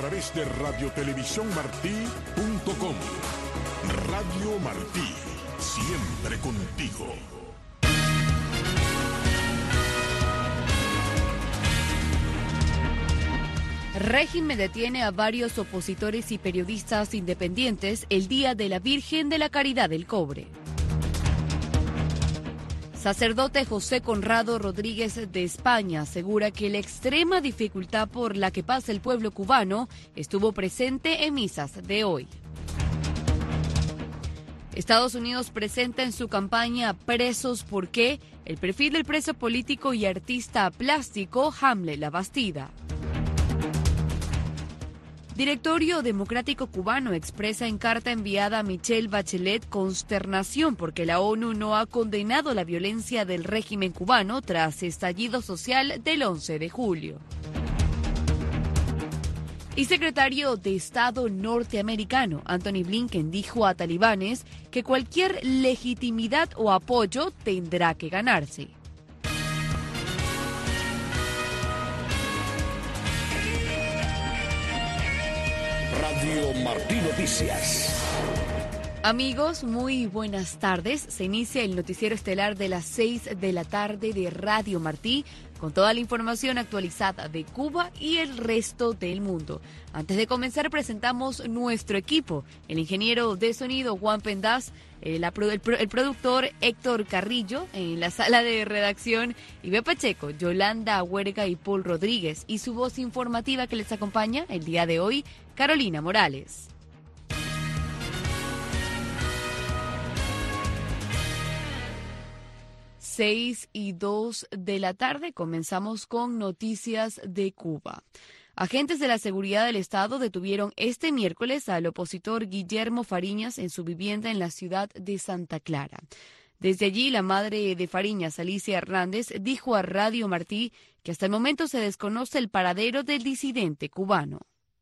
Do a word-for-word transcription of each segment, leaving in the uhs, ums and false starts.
través de radio televisión martí punto com. Radio Martí, siempre contigo. Régimen detiene a varios opositores y periodistas independientes el día de la Virgen de la Caridad del Cobre. Sacerdote José Conrado Rodríguez de España asegura que la extrema dificultad por la que pasa el pueblo cubano estuvo presente en misas de hoy. Estados Unidos presenta en su campaña Presos ¿por qué? El perfil del preso político y artista plástico Hamlet Labastida. Directorio Democrático Cubano expresa en carta enviada a Michelle Bachelet consternación porque la ONU no ha condenado la violencia del régimen cubano tras estallido social del once de julio. Y secretario de Estado norteamericano Anthony Blinken dijo a talibanes que cualquier legitimidad o apoyo tendrá que ganarse. Radio Martí Noticias. Amigos, muy buenas tardes. Se inicia el noticiero estelar de las seis de la tarde de Radio Martí, con toda la información actualizada de Cuba y el resto del mundo. Antes de comenzar, presentamos nuestro equipo: el ingeniero de sonido Juan Pendaz, el, el, el productor Héctor Carrillo, en la sala de redacción Ibe Pacheco, Yolanda Huerga y Paul Rodríguez, y su voz informativa que les acompaña el día de hoy, Carolina Morales. Seis y dos de la tarde comenzamos con noticias de Cuba. Agentes de la seguridad del Estado detuvieron este miércoles al opositor Guillermo Fariñas en su vivienda en la ciudad de Santa Clara. Desde allí, la madre de Fariñas, Alicia Hernández, dijo a Radio Martí que hasta el momento se desconoce el paradero del disidente cubano.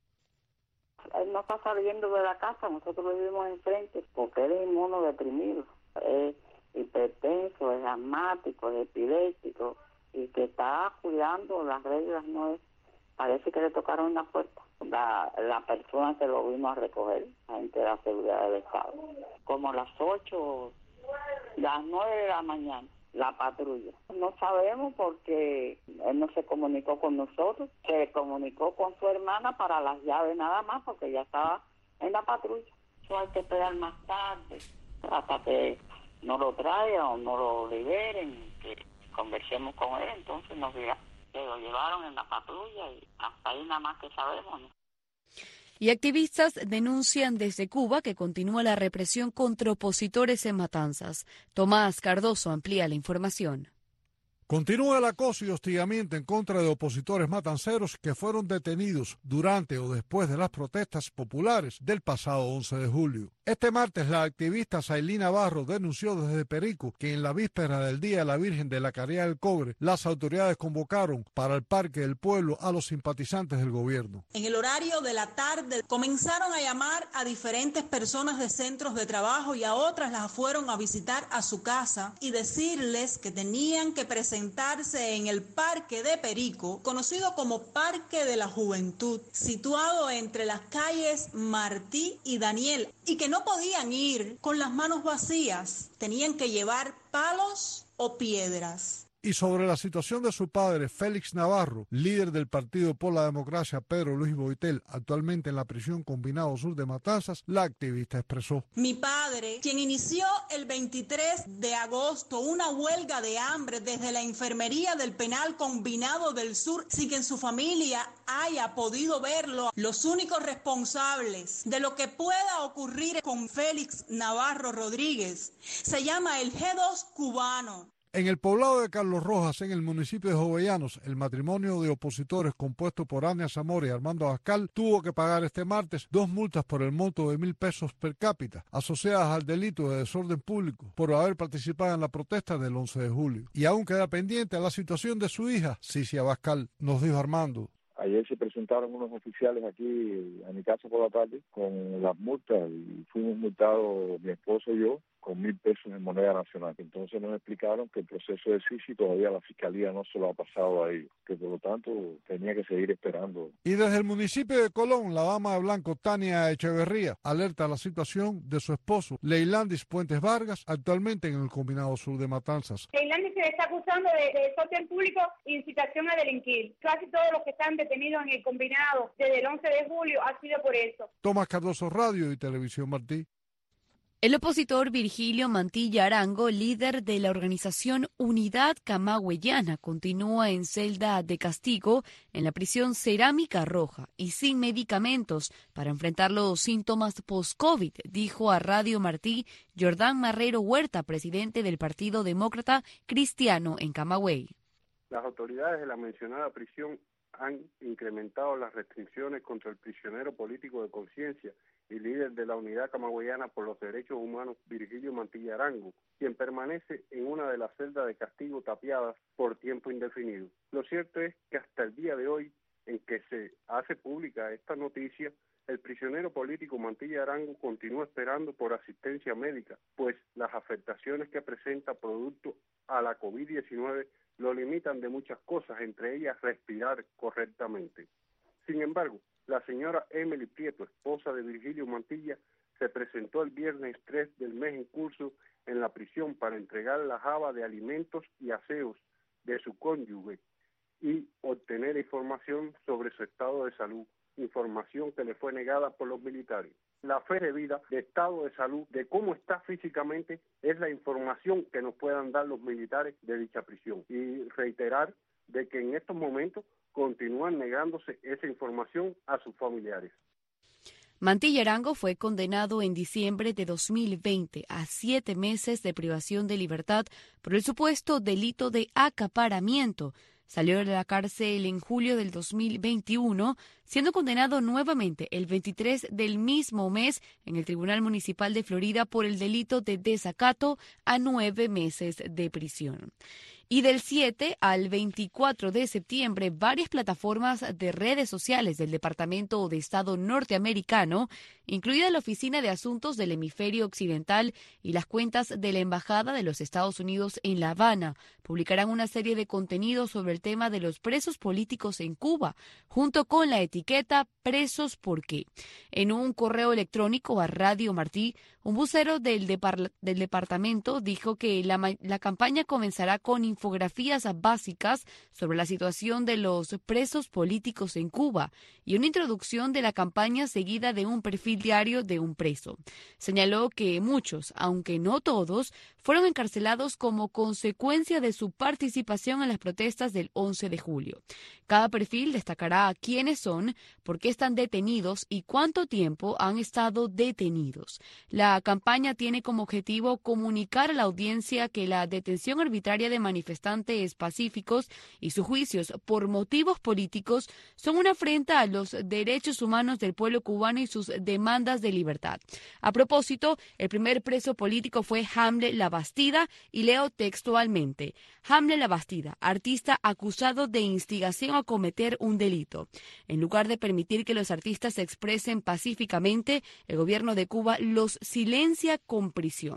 Él no está saliendo de la casa, nosotros vivimos enfrente, porque él es inmunodeprimido, es hipertenso, es asmático, es epiléptico, y que está cuidando las reglas, no es, parece que le tocaron la puerta. La, la persona que lo vino a recoger, la gente de la seguridad del Estado, como a las ocho, las nueve de la mañana, la patrulla. No sabemos porque él no se comunicó con nosotros, se comunicó con su hermana para las llaves nada más, porque ya estaba en la patrulla. Eso hay que esperar más tarde, hasta que no lo traigan o no lo liberen, que conversemos con él, entonces nos dirá. Se lo llevaron en la patrulla y hasta ahí nada más que sabemos, ¿no? Y activistas denuncian desde Cuba que continúa la represión contra opositores en Matanzas. Tomás Cardoso amplía la información. Continúa el acoso y hostigamiento en contra de opositores matanceros que fueron detenidos durante o después de las protestas populares del pasado once de julio. Este martes, la activista Sailí Navarro denunció desde Perico que en la víspera del Día de la Virgen de la Caridad del Cobre, las autoridades convocaron para el Parque del Pueblo a los simpatizantes del gobierno. En el horario de la tarde comenzaron a llamar a diferentes personas de centros de trabajo y a otras las fueron a visitar a su casa y decirles que tenían que presentarse en el Parque de Perico, conocido como Parque de la Juventud, situado entre las calles Martí y Daniel, y que no podían ir con las manos vacías, tenían que llevar palos o piedras. Y sobre la situación de su padre, Félix Navarro, líder del Partido por la Democracia, Pedro Luis Boitel, actualmente en la prisión Combinado Sur de Matanzas, la activista expresó: Mi padre, quien inició el veintitrés de agosto una huelga de hambre desde la enfermería del penal Combinado del Sur, sin que en su familia haya podido verlo, los únicos responsables de lo que pueda ocurrir con Félix Navarro Rodríguez se llama el G dos cubano. En el poblado de Carlos Rojas, en el municipio de Jovellanos, el matrimonio de opositores compuesto por Ania Zamora y Armando Abascal tuvo que pagar este martes dos multas por el monto de mil pesos per cápita, asociadas al delito de desorden público por haber participado en la protesta del once de julio. Y aún queda pendiente la situación de su hija, Cici Abascal, nos dijo Armando. Ayer se presentaron unos oficiales aquí a mi casa por la tarde con las multas y fuimos multados, mi esposo y yo, con mil pesos en moneda nacional. Entonces nos explicaron que el proceso de Sisi todavía la Fiscalía no se lo ha pasado a ellos, que por lo tanto tenía que seguir esperando. Y desde el municipio de Colón, la dama de blanco Tania Echeverría alerta la situación de su esposo, Leilandis Puentes Vargas, actualmente en el Combinado Sur de Matanzas. Leilandis se le está acusando de, de desorden público e incitación a delinquir. Casi todos los que están detenidos en el Combinado desde el once de julio ha sido por eso. Tomás Cardoso, Radio y Televisión Martí. El opositor Virgilio Mantilla Arango, líder de la organización Unidad Camagüeyana, continúa en celda de castigo en la prisión Cerámica Roja y sin medicamentos para enfrentar los síntomas post-COVID, dijo a Radio Martí Jordán Marrero Huerta, presidente del Partido Demócrata Cristiano en Camagüey. Las autoridades de la mencionada prisión han incrementado las restricciones contra el prisionero político de conciencia y líder de la Unidad Camagüeyana por los Derechos Humanos, Virgilio Mantilla Arango, quien permanece en una de las celdas de castigo tapiadas por tiempo indefinido. Lo cierto es que hasta el día de hoy, en que se hace pública esta noticia, el prisionero político Mantilla Arango continúa esperando por asistencia médica, pues las afectaciones que presenta producto a la COVID diecinueve lo limitan de muchas cosas, entre ellas respirar correctamente. Sin embargo, la señora Emily Prieto, esposa de Virgilio Mantilla, se presentó el viernes tres del mes en curso en la prisión para entregar la jaba de alimentos y aseos de su cónyuge y obtener información sobre su estado de salud, información que le fue negada por los militares. La fe de vida, de estado de salud, de cómo está físicamente, es la información que nos puedan dar los militares de dicha prisión. Y reiterar de que en estos momentos continúan negándose esa información a sus familiares. Mantilla Arango fue condenado en diciembre de dos mil veinte a siete meses de privación de libertad por el supuesto delito de acaparamiento. Salió de la cárcel en julio del dos mil veintiuno, siendo condenado nuevamente el veintitrés del mismo mes en el Tribunal Municipal de Florida por el delito de desacato a nueve meses de prisión. Y del siete al veinticuatro de septiembre, varias plataformas de redes sociales del Departamento de Estado norteamericano, incluida la Oficina de Asuntos del Hemisferio Occidental y las cuentas de la Embajada de los Estados Unidos en La Habana, publicarán una serie de contenidos sobre el tema de los presos políticos en Cuba, junto con la etiqueta Presos ¿por qué? En un correo electrónico a Radio Martí, un vocero del, depar- del departamento dijo que la, ma- la campaña comenzará con infografías básicas sobre la situación de los presos políticos en Cuba y una introducción de la campaña seguida de un perfil diario de un preso. Señaló que muchos, aunque no todos, fueron encarcelados como consecuencia de su participación en las protestas del once de julio. Cada perfil destacará quiénes son, por qué están detenidos y cuánto tiempo han estado detenidos. La campaña tiene como objetivo comunicar a la audiencia que la detención arbitraria de manifestantes pacíficos y sus juicios por motivos políticos son una afrenta a los derechos humanos del pueblo cubano y sus demandas de libertad. A propósito, el primer preso político fue Hamlet Labastida y leo textualmente: Hamlet Labastida, artista acusado de instigación a cometer un delito. En lugar de permitir que los artistas se expresen pacíficamente, el gobierno de Cuba los silencia con prisión.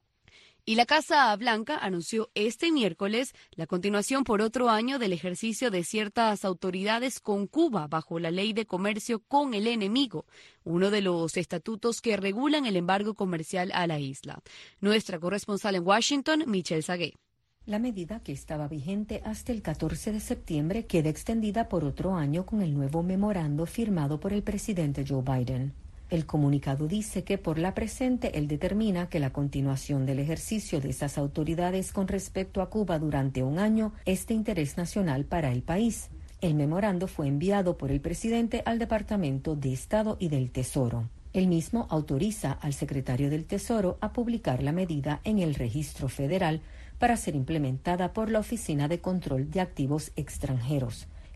Y la Casa Blanca anunció este miércoles la continuación por otro año del ejercicio de ciertas autoridades con Cuba bajo la Ley de Comercio con el Enemigo, uno de los estatutos que regulan el embargo comercial a la isla. Nuestra corresponsal en Washington, Michelle Sagué. La medida, que estaba vigente hasta el catorce de septiembre, queda extendida por otro año con el nuevo memorando firmado por el presidente Joe Biden. El comunicado dice que por la presente él determina que la continuación del ejercicio de esas autoridades con respecto a Cuba durante un año es de interés nacional para el país. El memorando fue enviado por el presidente al Departamento de Estado y del Tesoro. El mismo autoriza al secretario del Tesoro a publicar la medida en el registro federal para ser implementada por la Oficina de Control de Activos Extranjeros.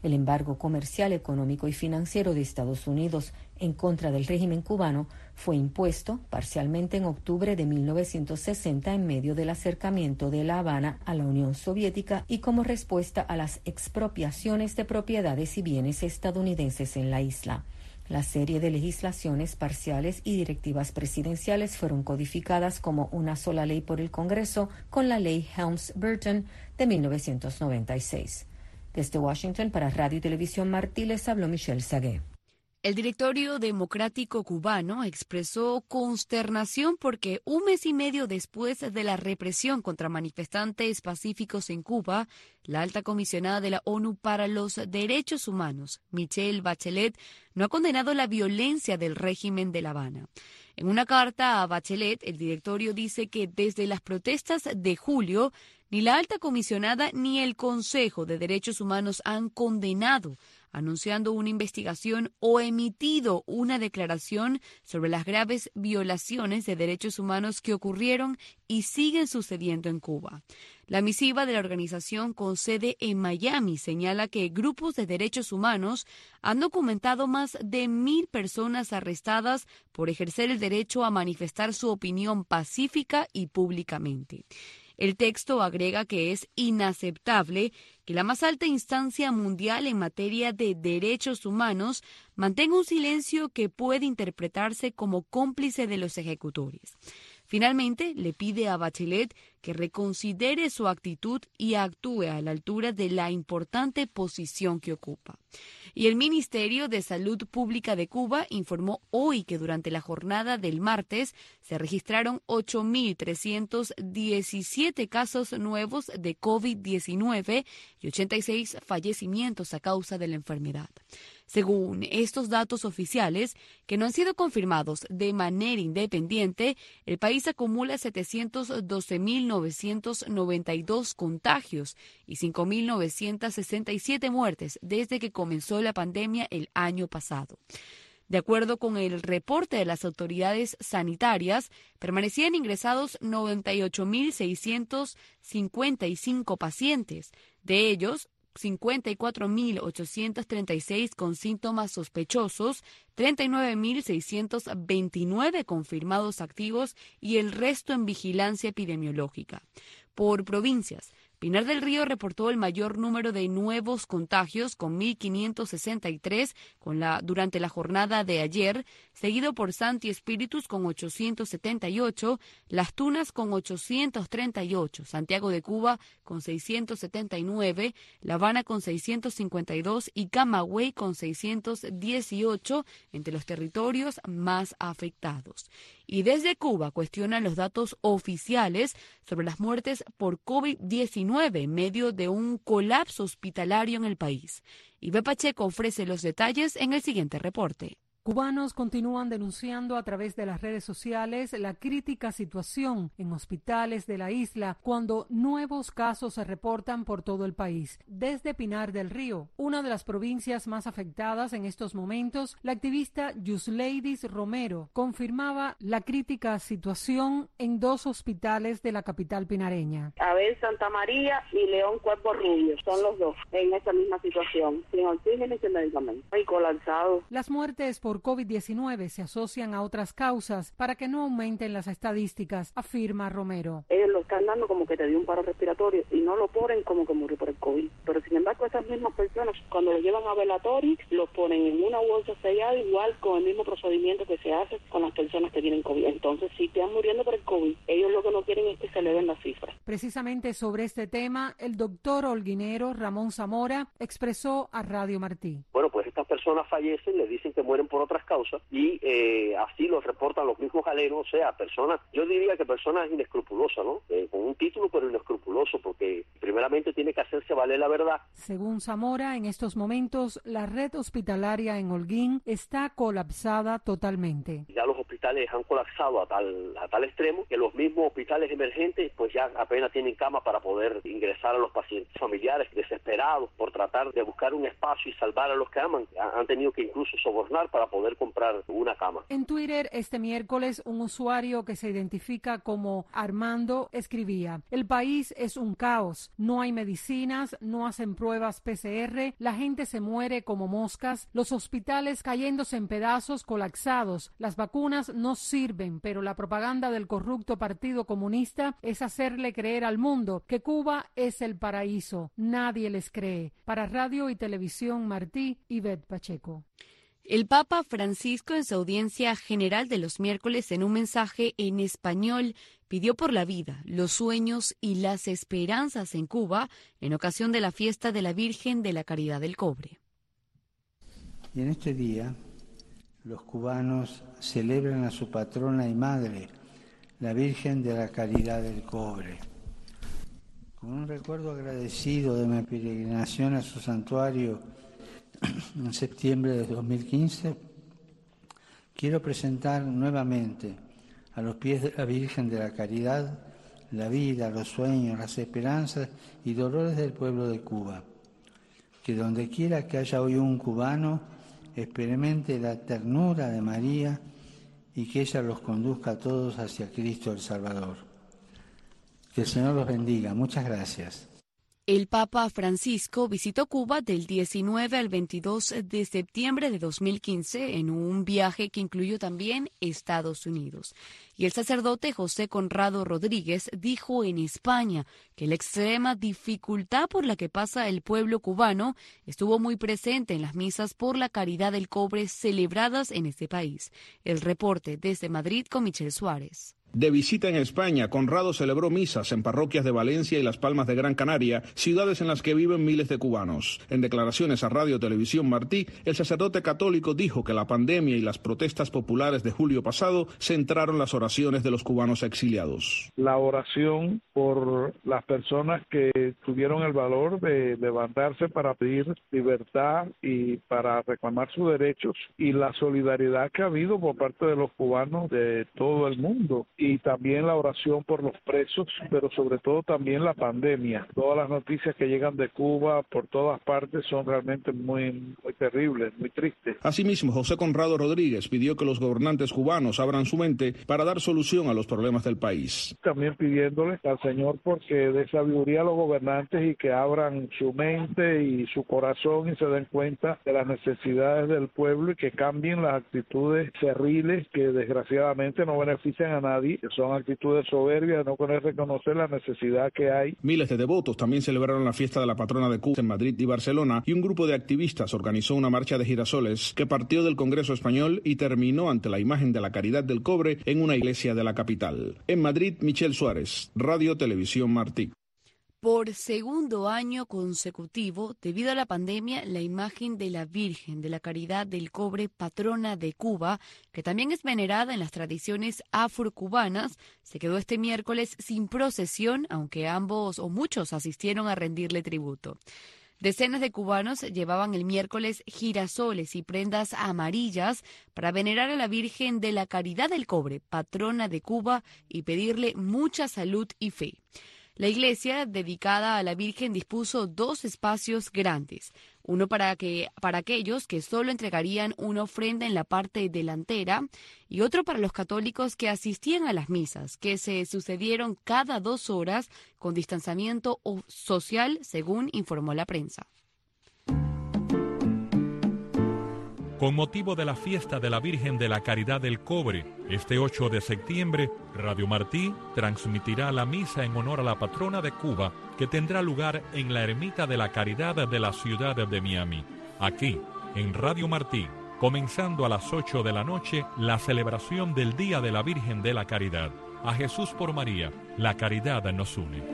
El embargo comercial, económico y financiero de Estados Unidos en contra del régimen cubano fue impuesto parcialmente en octubre de mil novecientos sesenta en medio del acercamiento de La Habana a la Unión Soviética y como respuesta a las expropiaciones de propiedades y bienes estadounidenses en la isla. La serie de legislaciones parciales y directivas presidenciales fueron codificadas como una sola ley por el Congreso con la ley Helms-Burton de mil novecientos noventa y seis. Desde Washington para Radio y Televisión Martí les habló Michelle Sagué. El directorio democrático cubano expresó consternación porque un mes y medio después de la represión contra manifestantes pacíficos en Cuba, la alta comisionada de la ONU para los Derechos Humanos, Michelle Bachelet, no ha condenado la violencia del régimen de La Habana. En una carta a Bachelet, el directorio dice que desde las protestas de julio, ni la alta comisionada ni el Consejo de Derechos Humanos han condenado, anunciando una investigación o emitido una declaración sobre las graves violaciones de derechos humanos que ocurrieron y siguen sucediendo en Cuba. La misiva de la organización con sede en Miami señala que grupos de derechos humanos han documentado más de mil personas arrestadas por ejercer el derecho a manifestar su opinión pacífica y públicamente. El texto agrega que es inaceptable que la más alta instancia mundial en materia de derechos humanos mantenga un silencio que puede interpretarse como cómplice de los ejecutores. Finalmente, le pide a Bachelet que reconsidere su actitud y actúe a la altura de la importante posición que ocupa. Y el Ministerio de Salud Pública de Cuba informó hoy que durante la jornada del martes se registraron ocho mil trescientos diecisiete casos nuevos de COVID diecinueve y ochenta y seis fallecimientos a causa de la enfermedad. Según estos datos oficiales, que no han sido confirmados de manera independiente, el país acumula setecientos doce mil novecientos noventa y dos contagios y cinco mil novecientos sesenta y siete muertes desde que comenzó la pandemia el año pasado. De acuerdo con el reporte de las autoridades sanitarias, permanecían ingresados noventa y ocho mil seiscientos cincuenta y cinco pacientes. De ellos, cincuenta y cuatro mil ochocientos treinta y seis con síntomas sospechosos, treinta y nueve mil seiscientos veintinueve confirmados activos y el resto en vigilancia epidemiológica. Por provincias, Pinar del Río reportó el mayor número de nuevos contagios con mil quinientos sesenta y tres con la, durante la jornada de ayer, seguido por Santi Espíritus con ochocientos setenta y ocho, Las Tunas con ochocientos treinta y ocho, Santiago de Cuba con seiscientos setenta y nueve, La Habana con seiscientos cincuenta y dos y Camagüey con seiscientos dieciocho entre los territorios más afectados. Y desde Cuba cuestionan los datos oficiales sobre las muertes por COVID diecinueve en medio de un colapso hospitalario en el país. Ibe Pacheco ofrece los detalles en el siguiente reporte. Cubanos continúan denunciando a través de las redes sociales la crítica situación en hospitales de la isla cuando nuevos casos se reportan por todo el país. Desde Pinar del Río, una de las provincias más afectadas en estos momentos, la activista Yusleidis Romero confirmaba la crítica situación en dos hospitales de la capital pinareña. Abel Santa María y León Cuerpo Rubio, son los dos en esa misma situación, sin oxígeno y sin medicamentos, y colapsados. Las muertes por COVID diecinueve se asocian a otras causas para que no aumenten las estadísticas, afirma Romero. Ellos lo están dando como que te dio un paro respiratorio y no lo ponen como que murió por el COVID. Pero sin embargo, esas mismas personas, cuando lo llevan a velatorio, lo ponen en una bolsa sellada, igual con el mismo procedimiento que se hace con las personas que tienen COVID. Entonces, si están muriendo por el COVID, ellos lo que no quieren es que se eleven las cifras. Precisamente sobre este tema, el doctor holguinero Ramón Zamora expresó a Radio Martí. Bueno, pues estas personas fallecen, les dicen que mueren por otras causas y eh, así lo reportan los mismos galenos, o sea, personas, yo diría que personas inescrupulosas, ¿no? Eh, con un título pero inescrupuloso, porque primeramente tiene que hacerse valer la verdad. Según Zamora, en estos momentos la red hospitalaria en Holguín está colapsada totalmente. Ya los hospitales hospitales han colapsado a tal a tal extremo que los mismos hospitales emergentes pues ya apenas tienen cama para poder ingresar a los pacientes. Familiares desesperados por tratar de buscar un espacio y salvar a los que aman han tenido que incluso sobornar para poder comprar una cama. En Twitter este miércoles un usuario que se identifica como Armando escribía: el país es un caos, no hay medicinas, no hacen pruebas P C R, la gente se muere como moscas, los hospitales cayéndose en pedazos, colapsados, las vacunas no sirven, pero la propaganda del corrupto Partido Comunista es hacerle creer al mundo que Cuba es el paraíso. Nadie les cree. Para Radio y Televisión Martí, Ivette Pacheco. El Papa Francisco, en su audiencia general de los miércoles, en un mensaje en español, pidió por la vida, los sueños y las esperanzas en Cuba en ocasión de la fiesta de la Virgen de la Caridad del Cobre. Y en este día, los cubanos celebran a su patrona y madre, la Virgen de la Caridad del Cobre. Con un recuerdo agradecido de mi peregrinación a su santuario en septiembre de dos mil quince, quiero presentar nuevamente a los pies de la Virgen de la Caridad la vida, los sueños, las esperanzas y dolores del pueblo de Cuba. Que donde quiera que haya hoy un cubano, experimente la ternura de María y que ella los conduzca a todos hacia Cristo el Salvador. Que el Señor los bendiga. Muchas gracias. El Papa Francisco visitó Cuba del diecinueve al veintidós de septiembre de dos mil quince en un viaje que incluyó también Estados Unidos. Y el sacerdote José Conrado Rodríguez dijo en España que la extrema dificultad por la que pasa el pueblo cubano estuvo muy presente en las misas por la caridad del cobre celebradas en este país. El reporte desde Madrid con Michelle Suárez. De visita en España, Conrado celebró misas en parroquias de Valencia y Las Palmas de Gran Canaria, ciudades en las que viven miles de cubanos. En declaraciones a Radio Televisión Martí, el sacerdote católico dijo que la pandemia y las protestas populares de julio pasado centraron las oraciones de los cubanos exiliados. La oración por las personas que tuvieron el valor de levantarse para pedir libertad y para reclamar sus derechos, y la solidaridad que ha habido por parte de los cubanos de todo el mundo. Y también la oración por los presos, pero sobre todo también la pandemia. Todas las noticias que llegan de Cuba por todas partes son realmente muy, muy terribles, muy tristes. Asimismo, José Conrado Rodríguez pidió que los gobernantes cubanos abran su mente para dar solución a los problemas del país. También pidiéndole al Señor porque dé sabiduría a los gobernantes y que abran su mente y su corazón y se den cuenta de las necesidades del pueblo y que cambien las actitudes cerriles que desgraciadamente no benefician a nadie, que son actitudes soberbias, no querer reconocer la necesidad que hay. Miles de devotos también celebraron la fiesta de la patrona de Cuba en Madrid y Barcelona, y un grupo de activistas organizó una marcha de girasoles que partió del Congreso Español y terminó ante la imagen de la Caridad del Cobre en una iglesia de la capital. En Madrid, Michelle Suárez, Radio Televisión Martí. Por segundo año consecutivo, debido a la pandemia, la imagen de la Virgen de la Caridad del Cobre, patrona de Cuba, que también es venerada en las tradiciones afrocubanas, se quedó este miércoles sin procesión, aunque ambos o muchos asistieron a rendirle tributo. Decenas de cubanos llevaban el miércoles girasoles y prendas amarillas para venerar a la Virgen de la Caridad del Cobre, patrona de Cuba, y pedirle mucha salud y fe. La iglesia dedicada a la Virgen dispuso dos espacios grandes, uno para, que, para aquellos que solo entregarían una ofrenda en la parte delantera y otro para los católicos que asistían a las misas, que se sucedieron cada dos horas con distanciamiento social, según informó la prensa. Con motivo de la fiesta de la Virgen de la Caridad del Cobre, este ocho de septiembre, Radio Martí transmitirá la misa en honor a la patrona de Cuba, que tendrá lugar en la Ermita de la Caridad de la ciudad de Miami. Aquí, en Radio Martí, comenzando a las ocho de la noche, la celebración del Día de la Virgen de la Caridad. A Jesús por María, la caridad nos une.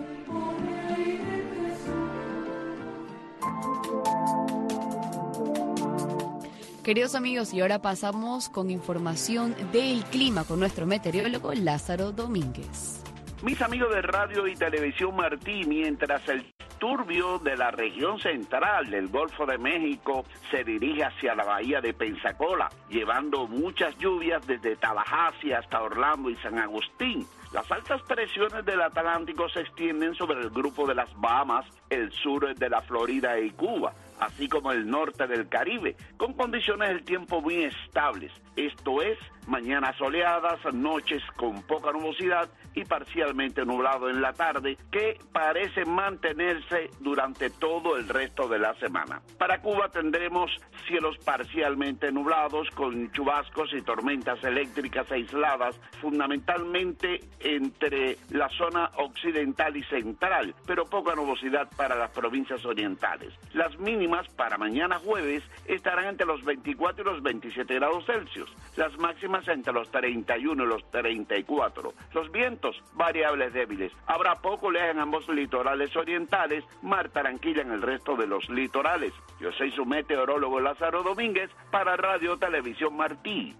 Queridos amigos, y ahora pasamos con información del clima con nuestro meteorólogo Lázaro Domínguez. Mis amigos de Radio y Televisión Martí, mientras el turbio de la región central del Golfo de México se dirige hacia la bahía de Pensacola, llevando muchas lluvias desde Tallahassee hasta Orlando y San Agustín. Las altas presiones del Atlántico se extienden sobre el grupo de las Bahamas, el sur de la Florida y Cuba, así como el norte del Caribe, con condiciones del tiempo muy estables. Esto es, mañanas soleadas, noches con poca nubosidad y parcialmente nublado en la tarde, que parece mantenerse durante todo el resto de la semana. Para Cuba tendremos cielos parcialmente nublados con chubascos y tormentas eléctricas aisladas, fundamentalmente entre la zona occidental y central, pero poca nubosidad para las provincias orientales. Las mínimas para mañana jueves estarán entre los veinticuatro y los veintisiete grados Celsius, las máximas entre los treinta y uno y los treinta y cuatro. Los vientos variables débiles. Habrá poco oleaje en ambos litorales orientales, mar tranquila en el resto de los litorales. Yo soy su meteorólogo Lázaro Domínguez para Radio Televisión Martí.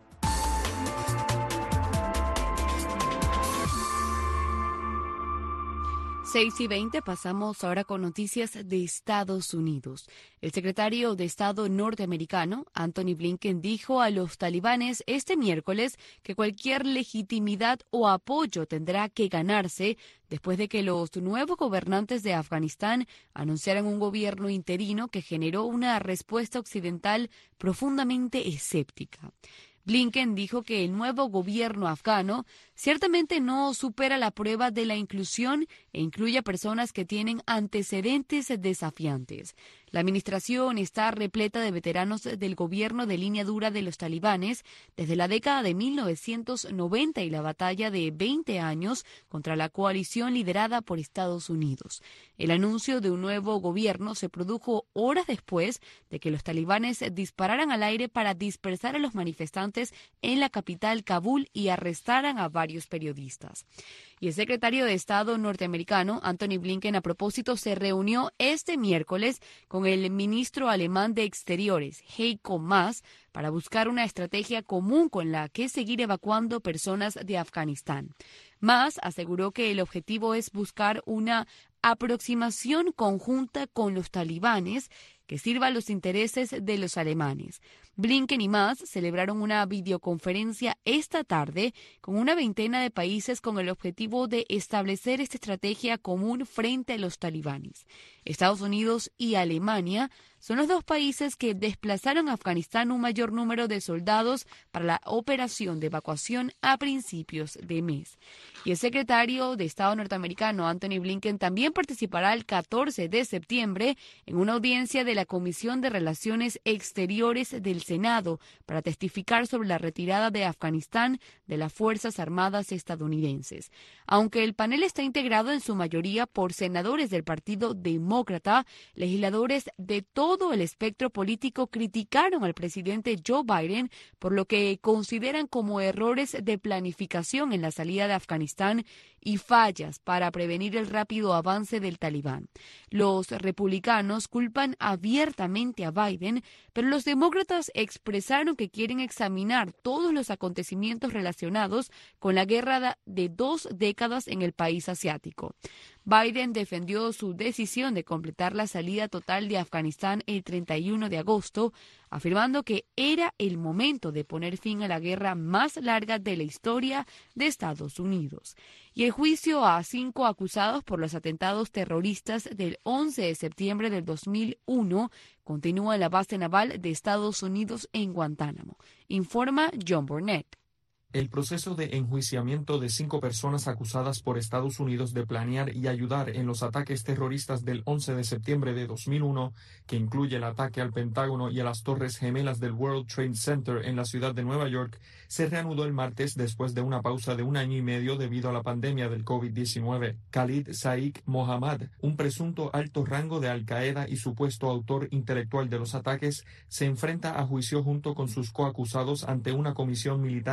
seis y veinte, pasamos ahora con noticias de Estados Unidos. El secretario de Estado norteamericano, Anthony Blinken, dijo a los talibanes este miércoles que cualquier legitimidad o apoyo tendrá que ganarse después de que los nuevos gobernantes de Afganistán anunciaran un gobierno interino que generó una respuesta occidental profundamente escéptica. Blinken dijo que el nuevo gobierno afgano ciertamente no supera la prueba de la inclusión e incluye a personas que tienen antecedentes desafiantes. La administración está repleta de veteranos del gobierno de línea dura de los talibanes desde la década de mil novecientos noventa y la batalla de veinte años contra la coalición liderada por Estados Unidos. El anuncio de un nuevo gobierno se produjo horas después de que los talibanes dispararan al aire para dispersar a los manifestantes en la capital Kabul y arrestaran a varios periodistas. Y el secretario de Estado norteamericano, Anthony Blinken, a propósito, se reunió este miércoles con el ministro alemán de Exteriores, Heiko Maas, para buscar una estrategia común con la que seguir evacuando personas de Afganistán. Maas aseguró que el objetivo es buscar una aproximación conjunta con los talibanes que sirva a los intereses de los alemanes. Blinken y Maas celebraron una videoconferencia esta tarde con una veintena de países con el objetivo de establecer esta estrategia común frente a los talibanes. Estados Unidos y Alemania son los dos países que desplazaron a Afganistán un mayor número de soldados para la operación de evacuación a principios de mes. Y el secretario de Estado norteamericano, Anthony Blinken, también participará el catorce de septiembre en una audiencia de la Comisión de Relaciones Exteriores del Senado para testificar sobre la retirada de Afganistán de las Fuerzas Armadas estadounidenses. Aunque el panel está integrado en su mayoría por senadores del Partido Demócrata, legisladores de todo el espectro político criticaron al presidente Joe Biden por lo que consideran como errores de planificación en la salida de Afganistán y fallas para prevenir el rápido avance del Talibán. Los republicanos culpan abiertamente a Biden, pero los demócratas expresaron que quieren examinar todos los acontecimientos relacionados con la guerra de dos décadas en el país asiático. Biden defendió su decisión de completar la salida total de Afganistán el treinta y uno de agosto, afirmando que era el momento de poner fin a la guerra más larga de la historia de Estados Unidos. Y el juicio a cinco acusados por los atentados terroristas del once de septiembre del dos mil uno continúa en la base naval de Estados Unidos en Guantánamo, informa John Burnett. El proceso de enjuiciamiento de cinco personas acusadas por Estados Unidos de planear y ayudar en los ataques terroristas del once de septiembre de dos mil uno, que incluye el ataque al Pentágono y a las Torres Gemelas del World Trade Center en la ciudad de Nueva York, se reanudó el martes después de una pausa de un año y medio debido a la pandemia del COVID diecinueve. Khalid Shaikh Mohammad, un presunto alto rango de Al Qaeda y supuesto autor intelectual de los ataques, se enfrenta a juicio junto con sus coacusados ante una comisión militar en la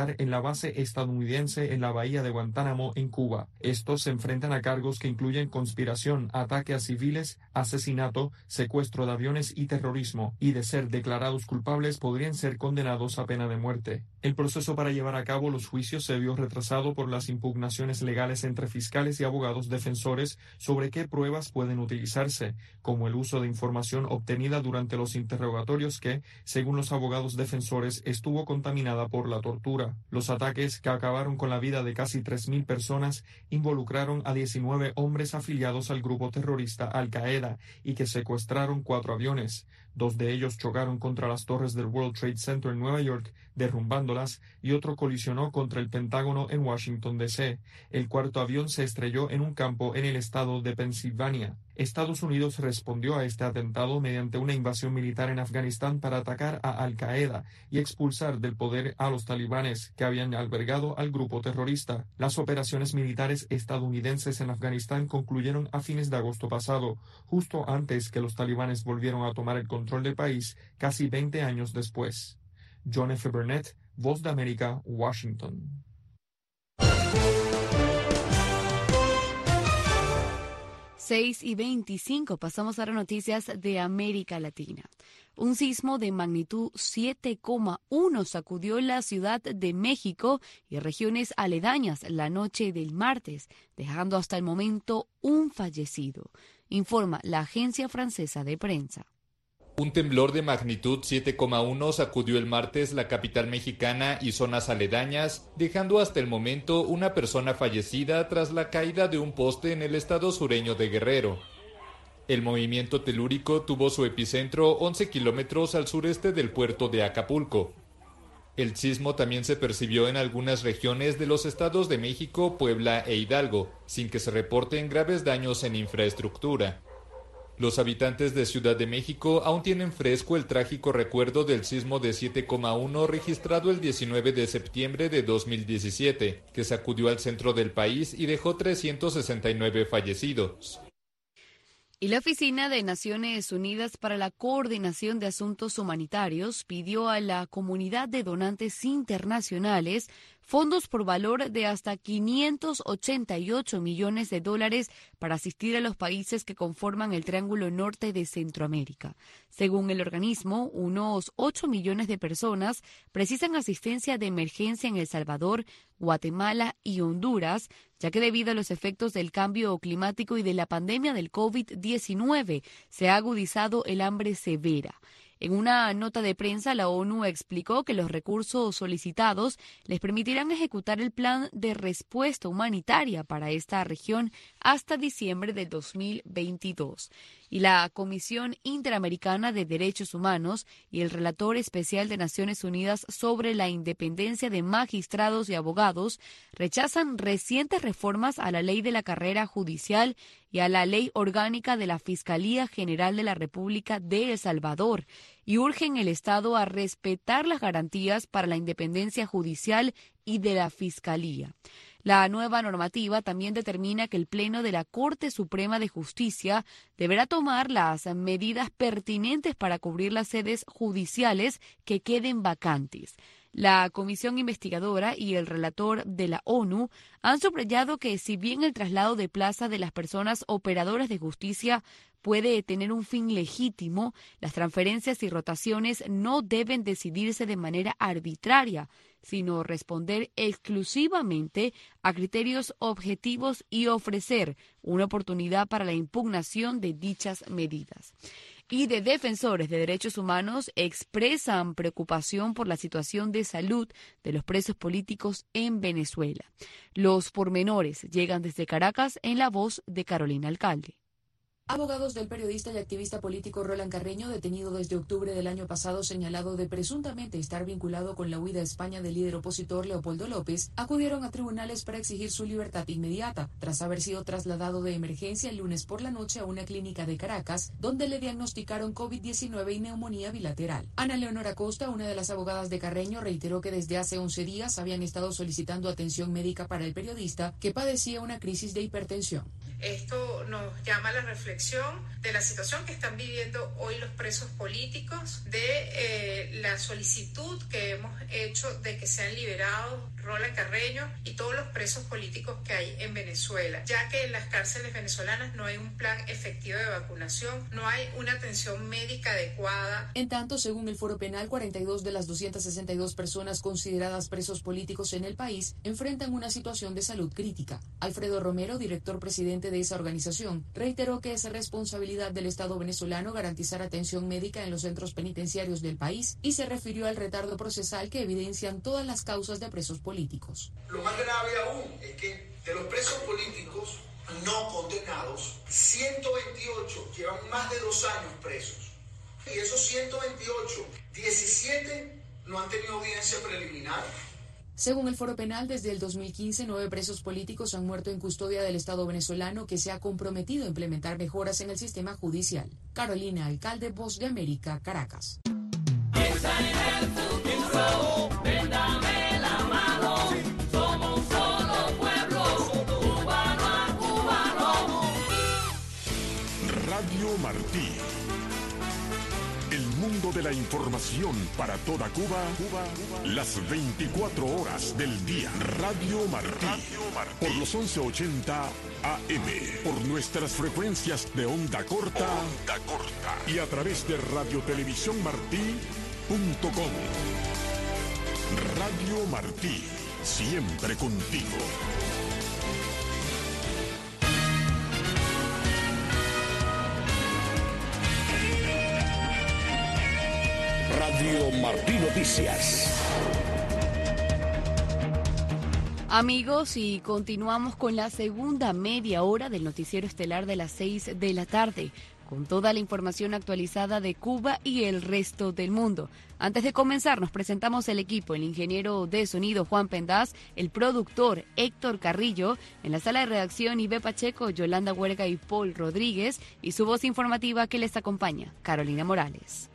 base estadounidense en la bahía de Guantánamo, en Cuba. Estos se enfrentan a cargos que incluyen conspiración, ataque a civiles, asesinato, secuestro de aviones y terrorismo, y de ser declarados culpables podrían ser condenados a pena de muerte. El proceso para llevar a cabo los juicios se vio retrasado por las impugnaciones legales entre fiscales y abogados defensores sobre qué pruebas pueden utilizarse, como el uso de información obtenida durante los interrogatorios que, según los abogados defensores, estuvo contaminada por la tortura. Los ataques, que acabaron con la vida de casi tres mil personas, involucraron a diecinueve hombres afiliados al grupo terrorista Al-Qaeda y que secuestraron cuatro aviones. Dos de ellos chocaron contra las torres del World Trade Center en Nueva York, derrumbándolas, y otro colisionó contra el Pentágono en Washington, D C El cuarto avión se estrelló en un campo en el estado de Pensilvania. Estados Unidos respondió a este atentado mediante una invasión militar en Afganistán para atacar a Al-Qaeda y expulsar del poder a los talibanes que habían albergado al grupo terrorista. Las operaciones militares estadounidenses en Afganistán concluyeron a fines de agosto pasado, justo antes que los talibanes volvieron a tomar el control del país casi veinte años después. John F. Burnett, Voz de América, Washington. seis y veinticinco, pasamos a las noticias de América Latina. Un sismo de magnitud siete coma uno sacudió la Ciudad de México y regiones aledañas la noche del martes, dejando hasta el momento un fallecido, informa la agencia francesa de prensa. Un temblor de magnitud siete coma uno sacudió el martes la capital mexicana y zonas aledañas, dejando hasta el momento una persona fallecida tras la caída de un poste en el estado sureño de Guerrero. El movimiento telúrico tuvo su epicentro once kilómetros al sureste del puerto de Acapulco. El sismo también se percibió en algunas regiones de los estados de México, Puebla e Hidalgo, sin que se reporten graves daños en infraestructura. Los habitantes de Ciudad de México aún tienen fresco el trágico recuerdo del sismo de siete coma uno registrado el diecinueve de septiembre de dos mil diecisiete, que sacudió al centro del país y dejó trescientos sesenta y nueve fallecidos. Y la Oficina de Naciones Unidas para la Coordinación de Asuntos Humanitarios pidió a la comunidad de donantes internacionales fondos por valor de hasta quinientos ochenta y ocho millones de dólares para asistir a los países que conforman el Triángulo Norte de Centroamérica. Según el organismo, unos ocho millones de personas precisan asistencia de emergencia en El Salvador, Guatemala y Honduras, ya que debido a los efectos del cambio climático y de la pandemia del COVID diecinueve se ha agudizado el hambre severa. En una nota de prensa, la ONU explicó que los recursos solicitados les permitirán ejecutar el plan de respuesta humanitaria para esta región hasta diciembre de dos mil veintidós. Y la Comisión Interamericana de Derechos Humanos y el Relator Especial de Naciones Unidas sobre la Independencia de Magistrados y Abogados rechazan recientes reformas a la Ley de la Carrera Judicial y a la Ley Orgánica de la Fiscalía General de la República de El Salvador y urgen el Estado a respetar las garantías para la independencia judicial y de la Fiscalía. La nueva normativa también determina que el Pleno de la Corte Suprema de Justicia deberá tomar las medidas pertinentes para cubrir las sedes judiciales que queden vacantes. La comisión investigadora y el relator de la ONU han subrayado que si bien el traslado de plaza de las personas operadoras de justicia puede tener un fin legítimo, las transferencias y rotaciones no deben decidirse de manera arbitraria, sino responder exclusivamente a criterios objetivos y ofrecer una oportunidad para la impugnación de dichas medidas. Y de defensores de derechos humanos expresan preocupación por la situación de salud de los presos políticos en Venezuela. Los pormenores llegan desde Caracas en la voz de Carolina Alcalde. Abogados del periodista y activista político Roland Carreño, detenido desde octubre del año pasado señalado de presuntamente estar vinculado con la huida a España del líder opositor Leopoldo López, acudieron a tribunales para exigir su libertad inmediata, tras haber sido trasladado de emergencia el lunes por la noche a una clínica de Caracas, donde le diagnosticaron COVID diecinueve y neumonía bilateral. Ana Leonora Acosta, una de las abogadas de Carreño, reiteró que desde hace once días habían estado solicitando atención médica para el periodista, que padecía una crisis de hipertensión. Esto nos llama a la reflexión de la situación que están viviendo hoy los presos políticos, de eh, la solicitud que hemos hecho de que sean liberados Roland Carreño y todos los presos políticos que hay en Venezuela, ya que en las cárceles venezolanas no hay un plan efectivo de vacunación, no hay una atención médica adecuada. En tanto, según el Foro Penal, cuarenta y dos de las doscientas sesenta y dos personas consideradas presos políticos en el país enfrentan una situación de salud crítica. Alfredo Romero, director presidente de esa organización, reiteró que es responsabilidad del Estado venezolano garantizar atención médica en los centros penitenciarios del país y se refirió al retardo procesal que evidencian todas las causas de presos políticos. Lo más grave aún es que de los presos políticos no condenados, ciento veintiocho llevan más de dos años presos. Y esos ciento veintiocho, diecisiete no han tenido audiencia preliminar. Según el Foro Penal, desde el dos mil quince, nueve presos políticos han muerto en custodia del Estado venezolano, que se ha comprometido a implementar mejoras en el sistema judicial. Carolina Alcalde, Voz de América, Caracas. Piensa en el futuro, véndame la mano, somos un solo pueblo, cubano a cubano. Radio Martí. El mundo de la información para toda Cuba, Cuba, las veinticuatro horas del día. Radio Martí, Radio Martí. Por los once ochenta A M, por nuestras frecuencias de onda corta, onda corta y a través de radiotelevisión martí punto com. Radio Martí, siempre contigo. Radio Martí Noticias. Amigos, y continuamos con la segunda media hora del noticiero estelar de las seis de la tarde, con toda la información actualizada de Cuba y el resto del mundo. Antes de comenzar, nos presentamos el equipo: el ingeniero de sonido Juan Pendaz, el productor Héctor Carrillo, en la sala de redacción Ibe Pacheco, Yolanda Huerga y Paul Rodríguez, y su voz informativa que les acompaña, Carolina Morales.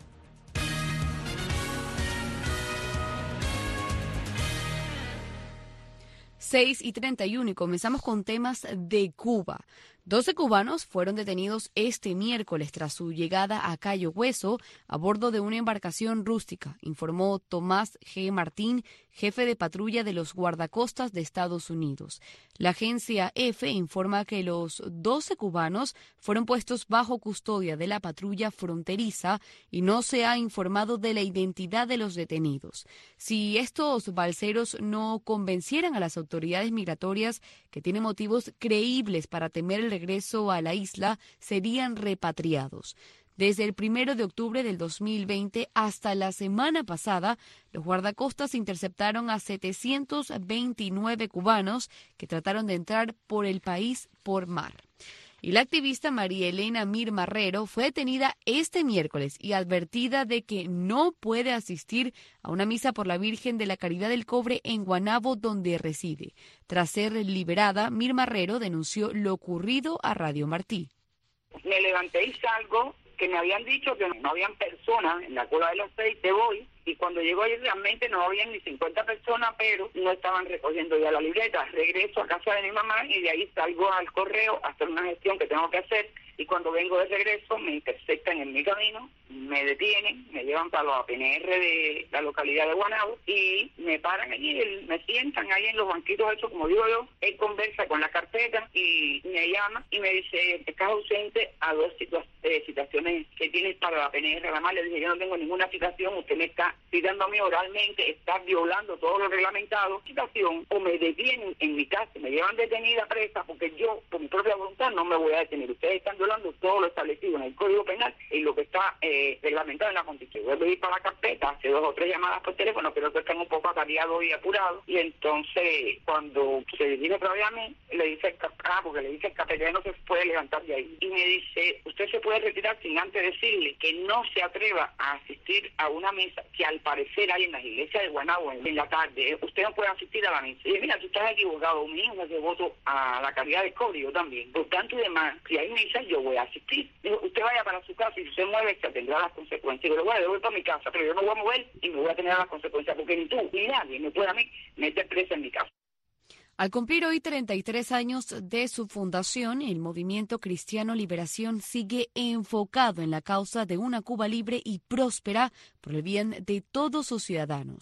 seis y treinta y uno y comenzamos con temas de Cuba. doce cubanos fueron detenidos este miércoles tras su llegada a Cayo Hueso a bordo de una embarcación rústica, informó Tomás G. Martín, jefe de patrulla de los guardacostas de Estados Unidos. La agencia EFE informa que los doce cubanos fueron puestos bajo custodia de la patrulla fronteriza y no se ha informado de la identidad de los detenidos. Si estos balseros no convencieran a las autoridades migratorias, que tienen motivos creíbles para temer el regreso a la isla, serían repatriados. Desde el primero de octubre del dos mil veinte hasta la semana pasada, los guardacostas interceptaron a setecientos veintinueve cubanos que trataron de entrar por el país por mar. Y la activista María Elena Mir Marrero fue detenida este miércoles y advertida de que no puede asistir a una misa por la Virgen de la Caridad del Cobre en Guanabo, donde reside. Tras ser liberada, Mir Marrero denunció lo ocurrido a Radio Martí. Me levanté y salgo, que me habían dicho que no habían personas en la cola del aceite, voy, y cuando llego ahí realmente no habían ni cincuenta personas, pero no estaban recogiendo ya la libreta. Regreso a casa de mi mamá y de ahí salgo al correo a hacer una gestión que tengo que hacer, y cuando vengo de regreso me interceptan en mi camino, me detienen, me llevan para la P N R de la localidad de Guanabo y me paran allí, me sientan ahí en los banquitos hechos, como digo yo. Él conversa con la carpeta y me llama y me dice: estás ausente a dos situa- eh, situaciones que tienes para la P N R. Además le dije: yo no tengo ninguna citación, usted me está citando a mí oralmente, está violando todo lo reglamentado. Citación, o me detienen en mi casa, me llevan detenida presa, porque yo, por mi propia voluntad, no me voy a detener. Ustedes están violando todo lo establecido en el Código Penal y lo que está eh, reglamentado en la Constitución. Vuelvo a ir para la carpeta, hace dos o tres llamadas por teléfono, creo que están un poco atareados y apurados, y entonces cuando se dirige todavía a mí, le dice el ah, porque le dice el capellán no se puede levantar de ahí, y me dice: usted se puede retirar sin antes decirle que no se atreva a asistir a una misa que al parecer hay en las iglesias de Guanabo en la tarde. Usted no puede asistir a la misa. Y dice: mira, tú estás equivocado, mi hijo es devoto a la Caridad del Cobre, yo también. Por tanto y demás, si hay misa, yo voy a asistir. Dijo: usted vaya para su casa y si usted mueve, se tendrá las consecuencias. Y yo le voy a devolver para mi casa, pero yo no voy a mover y me voy a tener las consecuencias, porque ni tú ni nadie me puede a mí meter presa en mi casa. Al cumplir hoy treinta y tres años de su fundación, el Movimiento Cristiano Liberación sigue enfocado en la causa de una Cuba libre y próspera por el bien de todos sus ciudadanos.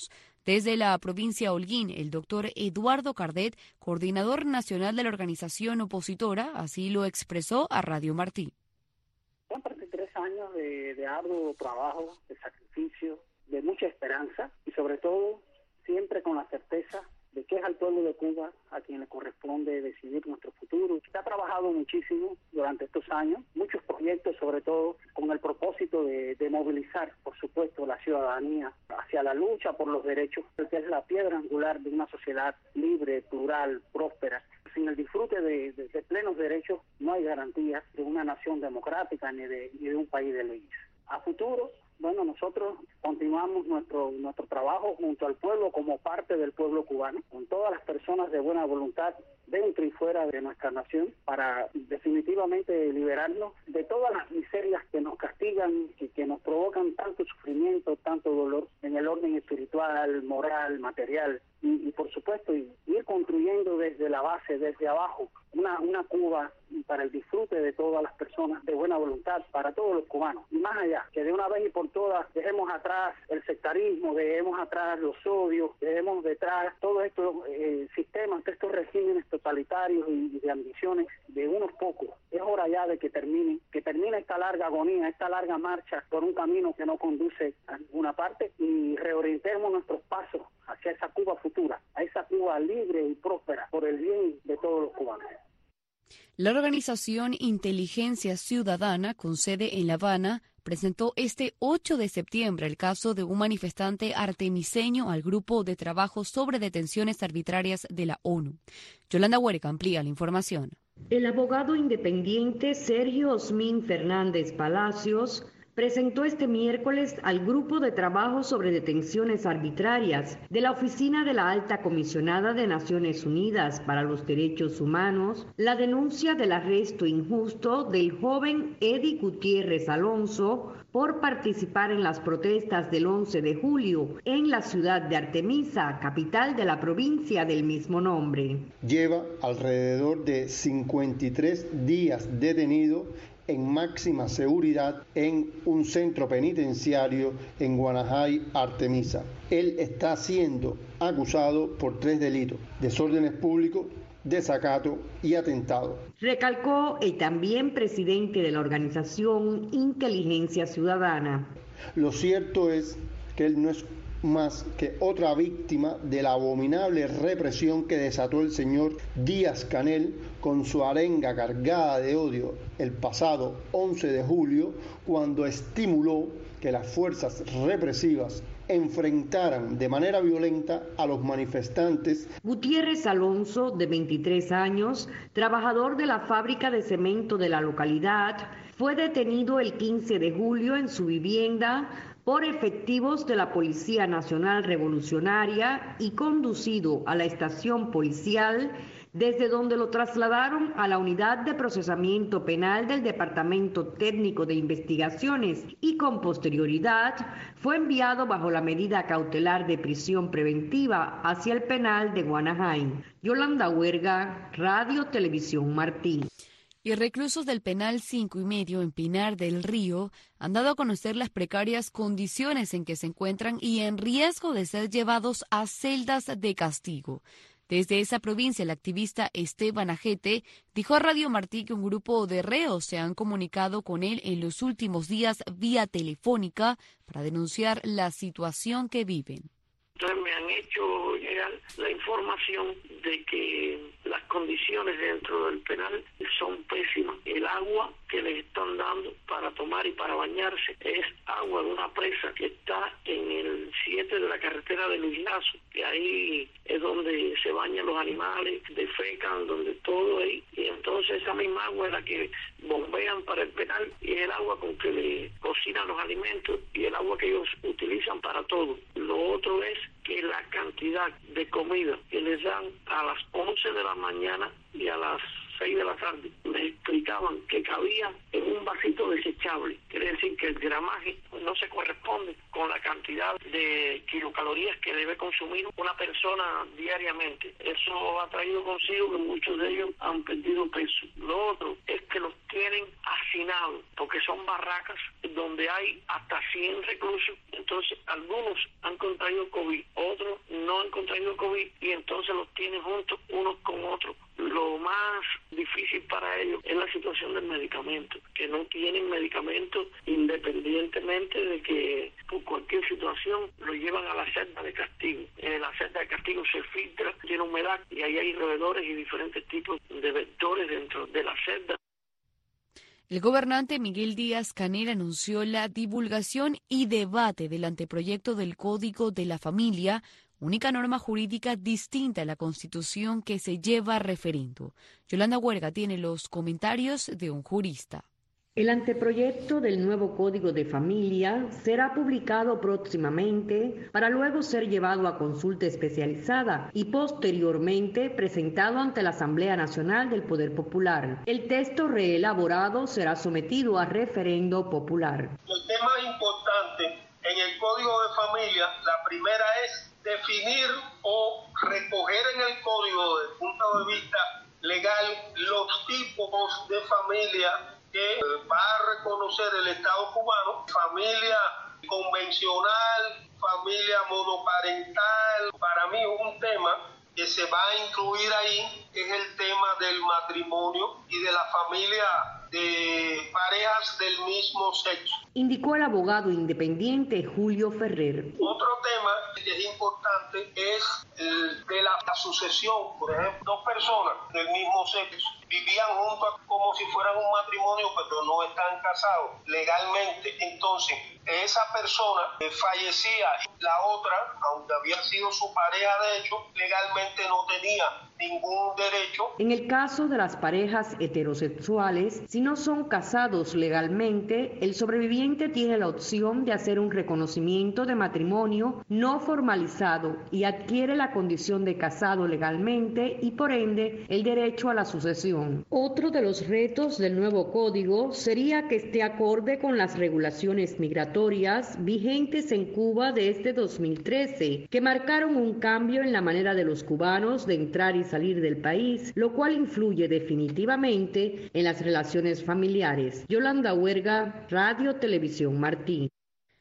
Desde la provincia Holguín, el doctor Eduardo Cardet, coordinador nacional de la organización opositora, así lo expresó a Radio Martí. Son treinta y tres años de, de arduo trabajo, de sacrificio, de mucha esperanza y sobre todo siempre con la certeza de que es al pueblo de Cuba a quien le corresponde decidir nuestro futuro. Se ha trabajado muchísimo durante estos años, muchos proyectos sobre todo con el propósito de, de movilizar, por supuesto, la ciudadanía hacia la lucha por los derechos, que es la piedra angular de una sociedad libre, plural, próspera. Sin el disfrute de, de, de plenos derechos no hay garantías de una nación democrática ni de, ni de un país de leyes. A futuro, bueno, nosotros continuamos nuestro nuestro trabajo junto al pueblo como parte del pueblo cubano, con todas las personas de buena voluntad dentro y fuera de nuestra nación, para definitivamente liberarnos de todas las miserias que nos castigan y que nos provocan tanto sufrimiento, tanto dolor en el orden espiritual, moral, material y, y por supuesto ir construyendo desde la base, desde abajo, una, una Cuba para el disfrute de todas las personas de buena voluntad, para todos los cubanos. Y más allá, que de una vez y por todas dejemos atrás el sectarismo, dejemos atrás los odios, dejemos detrás todos estos eh, sistemas, estos regímenes totalitarios y de ambiciones de unos pocos. Es hora ya de que termine, que termine esta larga agonía, esta larga marcha por un camino que no conduce a ninguna parte y reorientemos nuestros pasos hacia esa Cuba futura, a esa Cuba libre y próspera por el bien de todos los cubanos. La organización Inteligencia Ciudadana, con sede en La Habana, presentó este ocho de septiembre el caso de un manifestante artemiseño al Grupo de Trabajo sobre Detenciones Arbitrarias de la ONU. Yolanda Huerca amplía la información. El abogado independiente Sergio Osmin Fernández Palacios presentó este miércoles al Grupo de Trabajo sobre Detenciones Arbitrarias de la Oficina de la Alta Comisionada de Naciones Unidas para los Derechos Humanos la denuncia del arresto injusto del joven Eddie Gutiérrez Alonso por participar en las protestas del once de julio en la ciudad de Artemisa, capital de la provincia del mismo nombre. Lleva alrededor de cincuenta y tres días detenido en máxima seguridad en un centro penitenciario en Guanajay, Artemisa. Él está siendo acusado por tres delitos: desórdenes públicos, desacato y atentado. Recalcó el también presidente de la organización Inteligencia Ciudadana. Lo cierto es que él no es más que otra víctima de la abominable represión que desató el señor Díaz-Canel con su arenga cargada de odio el pasado once de julio, cuando estimuló que las fuerzas represivas enfrentaran de manera violenta a los manifestantes. Gutiérrez Alonso, de veintitrés años, trabajador de la fábrica de cemento de la localidad, fue detenido el quince de julio en su vivienda por efectivos de la Policía Nacional Revolucionaria y conducido a la estación policial, desde donde lo trasladaron a la Unidad de Procesamiento Penal del Departamento Técnico de Investigaciones y con posterioridad fue enviado bajo la medida cautelar de prisión preventiva hacia el penal de Guanajay. Yolanda Huerga, Radio Televisión Martí. Y reclusos del penal cinco y medio en Pinar del Río han dado a conocer las precarias condiciones en que se encuentran y en riesgo de ser llevados a celdas de castigo. Desde esa provincia, el activista Esteban Ajete dijo a Radio Martí que un grupo de reos se han comunicado con él en los últimos días vía telefónica para denunciar la situación que viven. Entonces me han hecho llegar la información de que las condiciones dentro del penal son pésimas. El agua que les están dando para tomar y para bañarse es agua de una presa que está en el siete de la carretera de Luis Lazo, que ahí es donde se bañan los animales, defecan, donde todo ahí. Y entonces esa misma agua es la que bombean para el penal y es el agua con que le cocinan los alimentos y el agua que ellos utilizan para todo. Lo otro es que la cantidad de comida que les dan a las once de la mañana y a las seis de la tarde, me explicaban que cabía en un vasito desechable. Quiere decir que el gramaje no se corresponde con la cantidad de kilocalorías que debe consumir una persona diariamente. Eso ha traído consigo que muchos de ellos han perdido peso. Lo otro es que los tienen hacinados, porque son barracas donde hay hasta cien reclusos. Entonces, algunos han contraído COVID, otros no han contraído COVID, y entonces los tienen juntos unos con otros. Lo más difícil para ellos es la situación del medicamento, que no tienen medicamento independientemente de que por cualquier situación lo llevan a la celda de castigo. En la celda de castigo se filtra, tiene humedad y ahí hay roedores y diferentes tipos de vectores dentro de la celda. El gobernante Miguel Díaz-Canel anunció la divulgación y debate del anteproyecto del Código de la Familia, única norma jurídica distinta a la Constitución que se lleva a referendo. Yolanda Huerga tiene los comentarios de un jurista. El anteproyecto del nuevo Código de Familia será publicado próximamente para luego ser llevado a consulta especializada y posteriormente presentado ante la Asamblea Nacional del Poder Popular. El texto reelaborado será sometido a referendo popular. El tema importante en el Código de Familia, la primera es definir o recoger en el Código desde el punto de vista legal los tipos de familia que va a reconocer el Estado cubano: familia convencional, familia monoparental. Para mí un tema que se va a incluir ahí es el tema del matrimonio y de la familia de parejas del mismo sexo. Indicó el abogado independiente Julio Ferrer. Otro tema que es importante es el de la sucesión. Por ejemplo, dos personas del mismo sexo vivían juntas como si fueran un matrimonio, pero no están casados legalmente. Entonces, esa persona fallecía, la otra, aunque había sido su pareja de hecho, legalmente no tenía ningún derecho. En el caso de las parejas heterosexuales, si no son casados legalmente, el sobreviviente tiene la opción de hacer un reconocimiento de matrimonio no formalizado y adquiere la condición de casado legalmente y por ende el derecho a la sucesión. Otro de los retos del nuevo código sería que esté acorde con las regulaciones migratorias vigentes en Cuba desde dos mil trece, que marcaron un cambio en la manera de los cubanos de entrar y salir del país, lo cual influye definitivamente en las relaciones familiares. Yolanda Huerga, Radio Televisión Martí.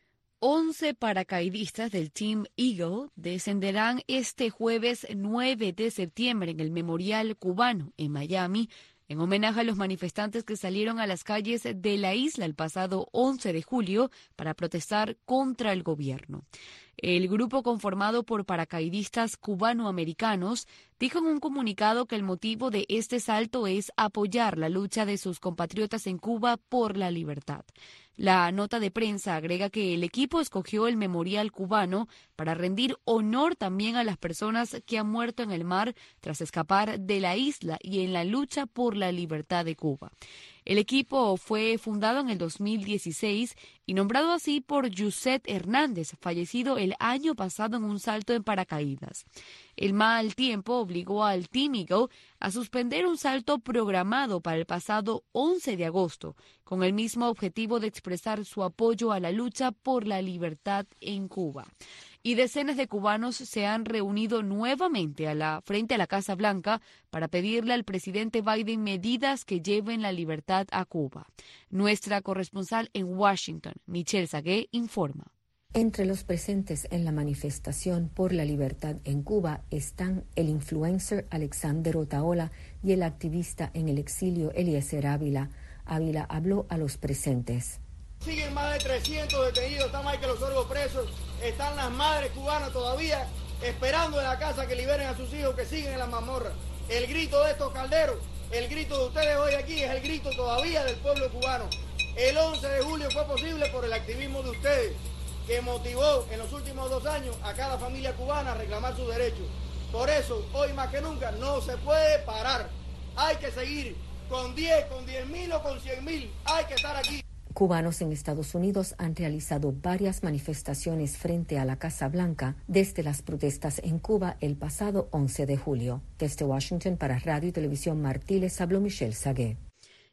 once paracaidistas del Team Eagle descenderán este jueves nueve de septiembre en el Memorial Cubano en Miami, en homenaje a los manifestantes que salieron a las calles de la isla el pasado once de julio para protestar contra el gobierno. El grupo, conformado por paracaidistas cubanoamericanos, dijo en un comunicado que el motivo de este salto es apoyar la lucha de sus compatriotas en Cuba por la libertad. La nota de prensa agrega que el equipo escogió el Memorial Cubano para rendir honor también a las personas que han muerto en el mar tras escapar de la isla y en la lucha por la libertad de Cuba. El equipo fue fundado en el dos mil dieciséis y nombrado así por Yuset Hernández, fallecido el año pasado en un salto en paracaídas. El mal tiempo obligó al Team Eagle a suspender un salto programado para el pasado once de agosto, con el mismo objetivo de expresar su apoyo a la lucha por la libertad en Cuba. Y decenas de cubanos se han reunido nuevamente a la, frente a la Casa Blanca para pedirle al presidente Biden medidas que lleven la libertad a Cuba. Nuestra corresponsal en Washington, Michelle Sagué, informa. Entre los presentes en la manifestación por la libertad en Cuba están el influencer Alexander Otaola y el activista en el exilio Eliezer Ávila. Ávila habló a los presentes. Siguen más de trescientos detenidos, está Michael Osorgo presos, están las madres cubanas todavía esperando en la casa que liberen a sus hijos que siguen en la mazmorra. El grito de estos calderos, el grito de ustedes hoy aquí es el grito todavía del pueblo cubano. El once de julio fue posible por el activismo de ustedes, que motivó en los últimos dos años a cada familia cubana a reclamar sus derechos. Por eso, hoy más que nunca, no se puede parar. Hay que seguir con diez, con diez mil o con cien mil. Hay que estar aquí. Cubanos en Estados Unidos han realizado varias manifestaciones frente a la Casa Blanca desde las protestas en Cuba el pasado once de julio. Desde Washington para Radio y Televisión Martí les habló Michelle Sagué.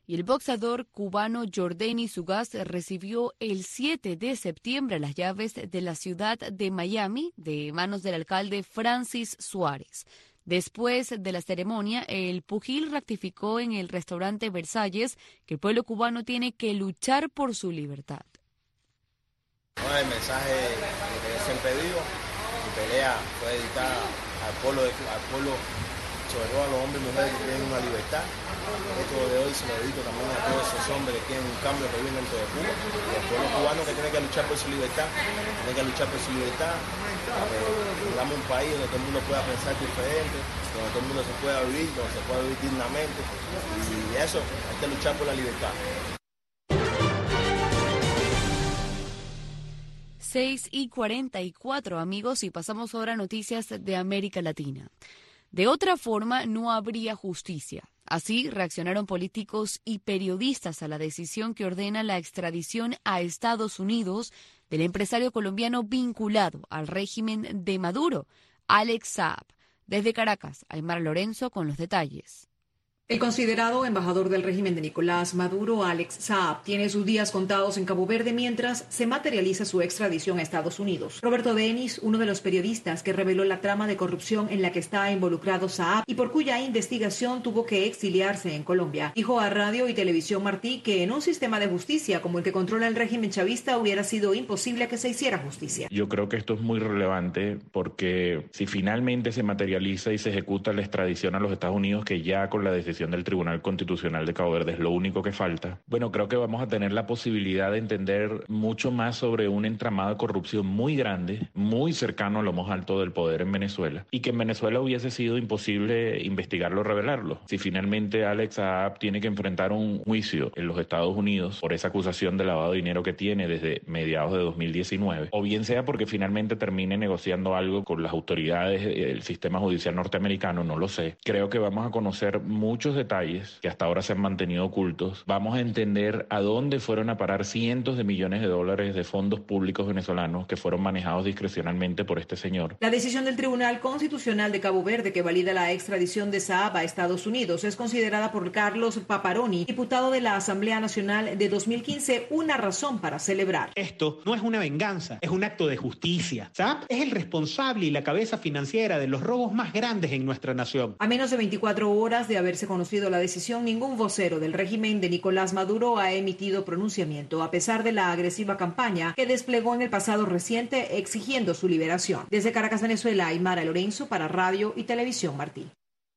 Y el boxeador cubano Yordenis Ugas recibió el siete de septiembre las llaves de la ciudad de Miami de manos del alcalde Francis Suárez. Después de la ceremonia, el pugil ratificó en el restaurante Versalles que el pueblo cubano tiene que luchar por su libertad. Bueno, el mensaje que yo siempre digo, mi pelea fue dedicada al pueblo, de, al pueblo, sobre todo a los hombres y mujeres que tienen una libertad. Esto de hoy se lo dedico también a todos esos hombres que tienen un cambio que viven dentro de Cuba. Y el pueblo cubano que tiene que luchar por su libertad, tiene que luchar por su libertad. Tengamos un país donde todo el mundo pueda pensar diferente, donde todo el mundo se pueda vivir, donde se pueda vivir dignamente. Y eso, hay que luchar por la libertad. seis y cuarenta y cuatro, amigos, y pasamos ahora a noticias de América Latina. De otra forma, no habría justicia. Así reaccionaron políticos y periodistas a la decisión que ordena la extradición a Estados Unidos del empresario colombiano vinculado al régimen de Maduro, Alex Saab. Desde Caracas, Aymara Lorenzo con los detalles. El considerado embajador del régimen de Nicolás Maduro, Alex Saab, tiene sus días contados en Cabo Verde mientras se materializa su extradición a Estados Unidos. Roberto Denis, uno de los periodistas que reveló la trama de corrupción en la que está involucrado Saab y por cuya investigación tuvo que exiliarse en Colombia, dijo a Radio y Televisión Martí que en un sistema de justicia como el que controla el régimen chavista hubiera sido imposible que se hiciera justicia. Yo creo que esto es muy relevante porque si finalmente se materializa y se ejecuta la extradición a los Estados Unidos, que ya con la decisión del Tribunal Constitucional de Cabo Verde es lo único que falta, bueno, creo que vamos a tener la posibilidad de entender mucho más sobre un entramado de corrupción muy grande, muy cercano a lo más alto del poder en Venezuela, y que en Venezuela hubiese sido imposible investigarlo o revelarlo. Si finalmente Alex Saab tiene que enfrentar un juicio en los Estados Unidos por esa acusación de lavado de dinero que tiene desde mediados de dos mil diecinueve, o bien sea porque finalmente termine negociando algo con las autoridades del sistema judicial norteamericano, no lo sé, creo que vamos a conocer muchos detalles que hasta ahora se han mantenido ocultos. Vamos a entender a dónde fueron a parar cientos de millones de dólares de fondos públicos venezolanos que fueron manejados discrecionalmente por este señor. La decisión del Tribunal Constitucional de Cabo Verde que valida la extradición de Saab a Estados Unidos es considerada por Carlos Paparoni, diputado de la Asamblea Nacional de dos mil quince, una razón para celebrar. Esto no es una venganza, es un acto de justicia. Saab es el responsable y la cabeza financiera de los robos más grandes en nuestra nación. A menos de veinticuatro horas de haberse conocido la decisión, ningún vocero del régimen de Nicolás Maduro ha emitido pronunciamiento, a pesar de la agresiva campaña que desplegó en el pasado reciente exigiendo su liberación. Desde Caracas, Venezuela, Aymara Lorenzo para Radio y Televisión Martí.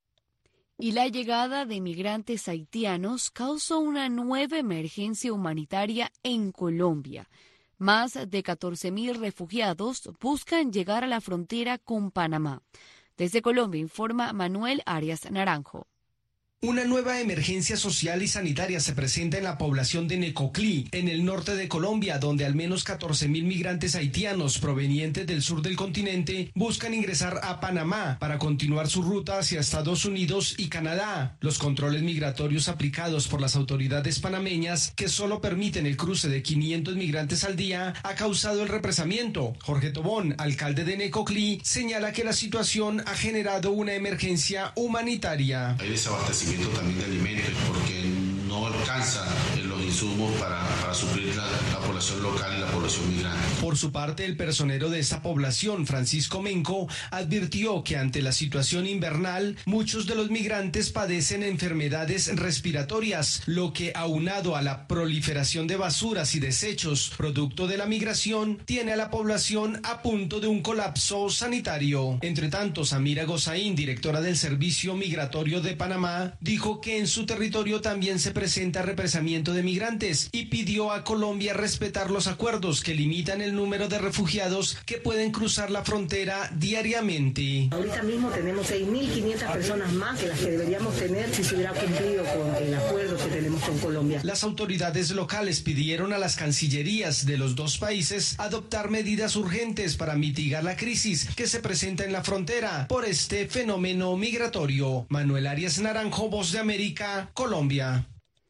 Y la llegada de migrantes haitianos causó una nueva emergencia humanitaria en Colombia. Más de catorce mil refugiados buscan llegar a la frontera con Panamá. Desde Colombia informa Manuel Arias Naranjo. Una nueva emergencia social y sanitaria se presenta en la población de Necoclí, en el norte de Colombia, donde al menos catorce mil migrantes haitianos provenientes del sur del continente buscan ingresar a Panamá para continuar su ruta hacia Estados Unidos y Canadá. Los controles migratorios aplicados por las autoridades panameñas, que solo permiten el cruce de quinientos migrantes al día, ha causado el represamiento. Jorge Tobón, alcalde de Necoclí, señala que la situación ha generado una emergencia humanitaria. Hay desabastecimiento también de alimentos porque no alcanza los insumos para, para suplir la, la población local y la población migrante. Por su parte, el personero de esta población, Francisco Menco, advirtió que ante la situación invernal, muchos de los migrantes padecen enfermedades respiratorias, lo que, aunado a la proliferación de basuras y desechos producto de la migración, tiene a la población a punto de un colapso sanitario. Entre tanto, Samira Gozaín, directora del Servicio Migratorio de Panamá, dijo que en su territorio también se presenta represamiento de migrantes y pidió a Colombia respetar los acuerdos que limitan el número de refugiados que pueden cruzar la frontera diariamente. Ahorita mismo tenemos seis mil quinientas personas más que las que deberíamos tener si se hubiera cumplido con el acuerdo que tenemos con Colombia. Las autoridades locales pidieron a las cancillerías de los dos países adoptar medidas urgentes para mitigar la crisis que se presenta en la frontera por este fenómeno migratorio. Manuel Arias Naranjo, Voz de América, Colombia.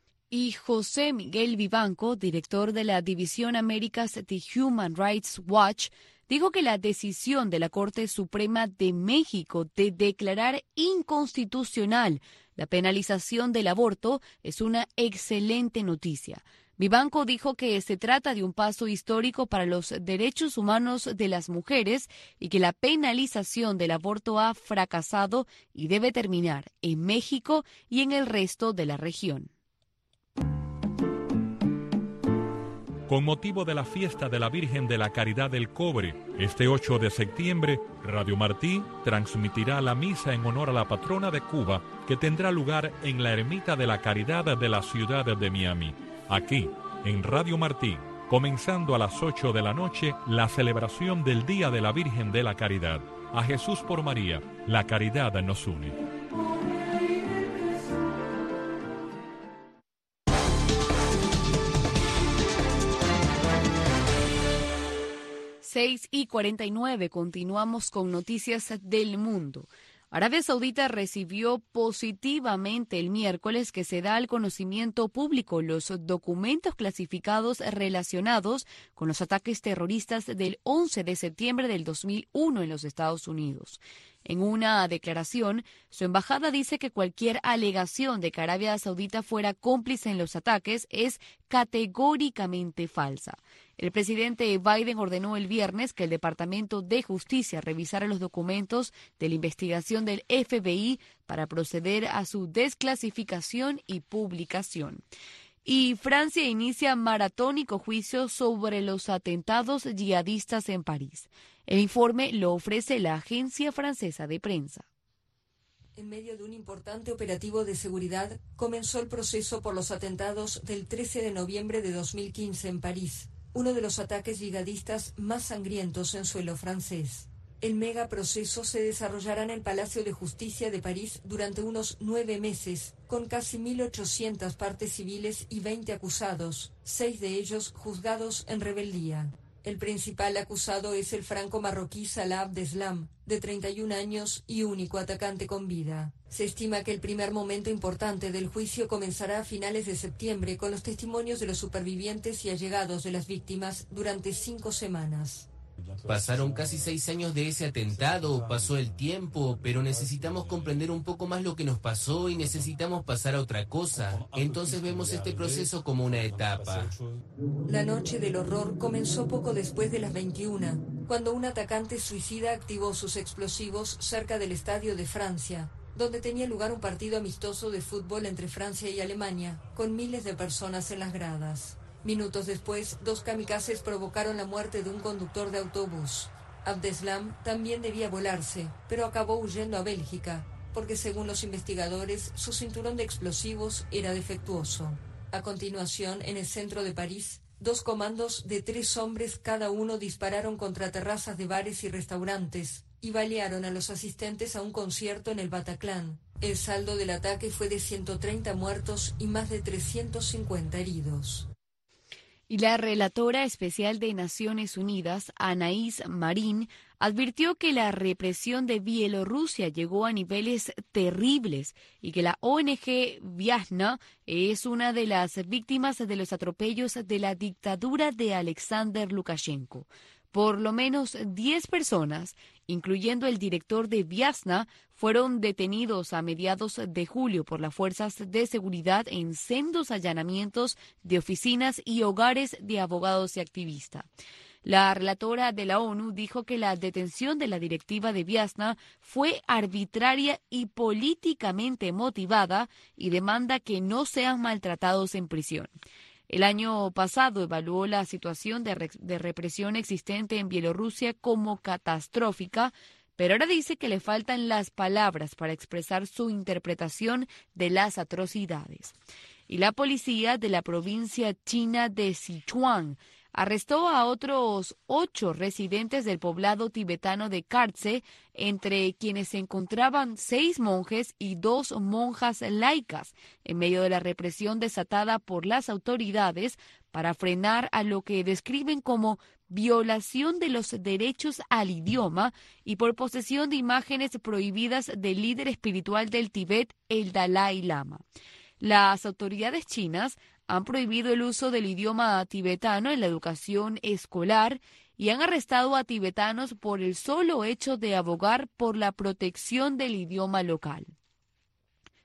Y José Miguel Vivanco, director de la División Américas de Human Rights Watch, dijo que la decisión de la Corte Suprema de México de declarar inconstitucional La penalización del aborto es una excelente noticia. Vivanco dijo que se trata de un paso histórico para los derechos humanos de las mujeres y que la penalización del aborto ha fracasado y debe terminar en México y en el resto de la región. Con motivo de la fiesta de la Virgen de la Caridad del Cobre, este ocho de septiembre, Radio Martí transmitirá la misa en honor a la patrona de Cuba, que tendrá lugar en la Ermita de la Caridad de la ciudad de Miami. Aquí, en Radio Martí, comenzando a las ocho de la noche, la celebración del Día de la Virgen de la Caridad. A Jesús por María, la caridad nos une. seis y cuarenta y nueve, continuamos con noticias del mundo. Arabia Saudita recibió positivamente el miércoles que se da al conocimiento público los documentos clasificados relacionados con los ataques terroristas del once de septiembre del dos mil uno en los Estados Unidos. En una declaración, su embajada dice que cualquier alegación de que Arabia Saudita fuera cómplice en los ataques es categóricamente falsa. El presidente Biden ordenó el viernes que el Departamento de Justicia revisara los documentos de la investigación del F B I para proceder a su desclasificación y publicación. Y Francia inicia maratónico juicio sobre los atentados yihadistas en París. El informe lo ofrece la agencia francesa de prensa. En medio de un importante operativo de seguridad, comenzó el proceso por los atentados del trece de noviembre de dos mil quince en París, uno de los ataques yihadistas más sangrientos en suelo francés. El megaproceso se desarrollará en el Palacio de Justicia de París durante unos nueve meses, con casi mil ochocientas partes civiles y veinte acusados, seis de ellos juzgados en rebeldía. El principal acusado es el franco-marroquí Salah Abdeslam, de treinta y un años y único atacante con vida. Se estima que el primer momento importante del juicio comenzará a finales de septiembre con los testimonios de los supervivientes y allegados de las víctimas durante cinco semanas. Pasaron casi seis años de ese atentado, pasó el tiempo, pero necesitamos comprender un poco más lo que nos pasó y necesitamos pasar a otra cosa. Entonces vemos este proceso como una etapa. La noche del horror comenzó poco después de las veintiuna, cuando un atacante suicida activó sus explosivos cerca del Estadio de Francia, donde tenía lugar un partido amistoso de fútbol entre Francia y Alemania, con miles de personas en las gradas. Minutos después, dos kamikazes provocaron la muerte de un conductor de autobús. Abdeslam también debía volarse, pero acabó huyendo a Bélgica, porque según los investigadores, su cinturón de explosivos era defectuoso. A continuación, en el centro de París, dos comandos de tres hombres cada uno dispararon contra terrazas de bares y restaurantes y balearon a los asistentes a un concierto en el Bataclan. El saldo del ataque fue de ciento treinta muertos y más de trescientos cincuenta heridos. Y la relatora especial de Naciones Unidas, Anaïs Marín, advirtió que la represión de Bielorrusia llegó a niveles terribles y que la O N G Viasna es una de las víctimas de los atropellos de la dictadura de Alexander Lukashenko. Por lo menos diez personas, incluyendo el director de Viasna, fueron detenidos a mediados de julio por las fuerzas de seguridad en sendos allanamientos de oficinas y hogares de abogados y activistas. La relatora de la ONU dijo que la detención de la directiva de Viasna fue arbitraria y políticamente motivada y demanda que no sean maltratados en prisión. El año pasado evaluó la situación de, re- de represión existente en Bielorrusia como catastrófica, pero ahora dice que le faltan las palabras para expresar su interpretación de las atrocidades. Y la policía de la provincia china de Sichuan arrestó a otros ocho residentes del poblado tibetano de Khartse, entre quienes se encontraban seis monjes y dos monjas laicas, en medio de la represión desatada por las autoridades para frenar a lo que describen como violación de los derechos al idioma y por posesión de imágenes prohibidas del líder espiritual del Tíbet, el Dalai Lama. Las autoridades chinas han prohibido el uso del idioma tibetano en la educación escolar y han arrestado a tibetanos por el solo hecho de abogar por la protección del idioma local.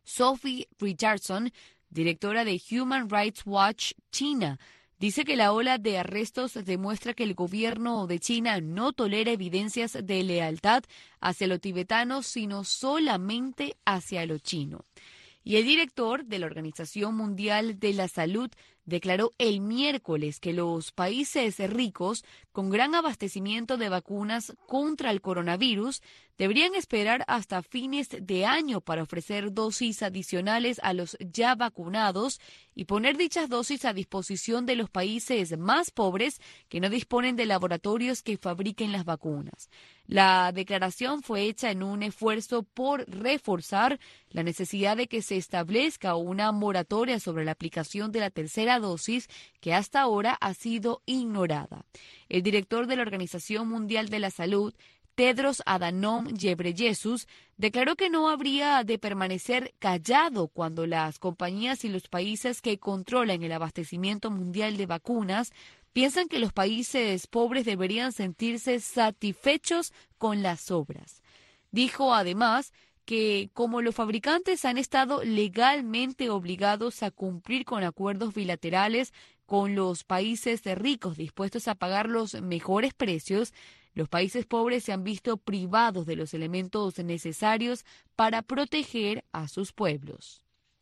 Sophie Richardson, directora de Human Rights Watch China, dice que la ola de arrestos demuestra que el gobierno de China no tolera evidencias de lealtad hacia los tibetanos, sino solamente hacia lo chino. Y el director de la Organización Mundial de la Salud declaró el miércoles que los países ricos con gran abastecimiento de vacunas contra el coronavirus deberían esperar hasta fines de año para ofrecer dosis adicionales a los ya vacunados y poner dichas dosis a disposición de los países más pobres que no disponen de laboratorios que fabriquen las vacunas. La declaración fue hecha en un esfuerzo por reforzar la necesidad de que se establezca una moratoria sobre la aplicación de la tercera dosis que hasta ahora ha sido ignorada. El director de la Organización Mundial de la Salud, Tedros Adhanom Ghebreyesus, declaró que no habría de permanecer callado cuando las compañías y los países que controlan el abastecimiento mundial de vacunas piensan que los países pobres deberían sentirse satisfechos con las obras. Dijo además que como los fabricantes han estado legalmente obligados a cumplir con acuerdos bilaterales con los países ricos dispuestos a pagar los mejores precios, los países pobres se han visto privados de los elementos necesarios para proteger a sus pueblos.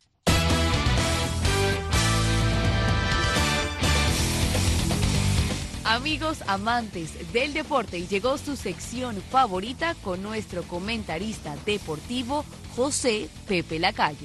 Amigos amantes del deporte, llegó su sección favorita con nuestro comentarista deportivo José Pepe Lacayo.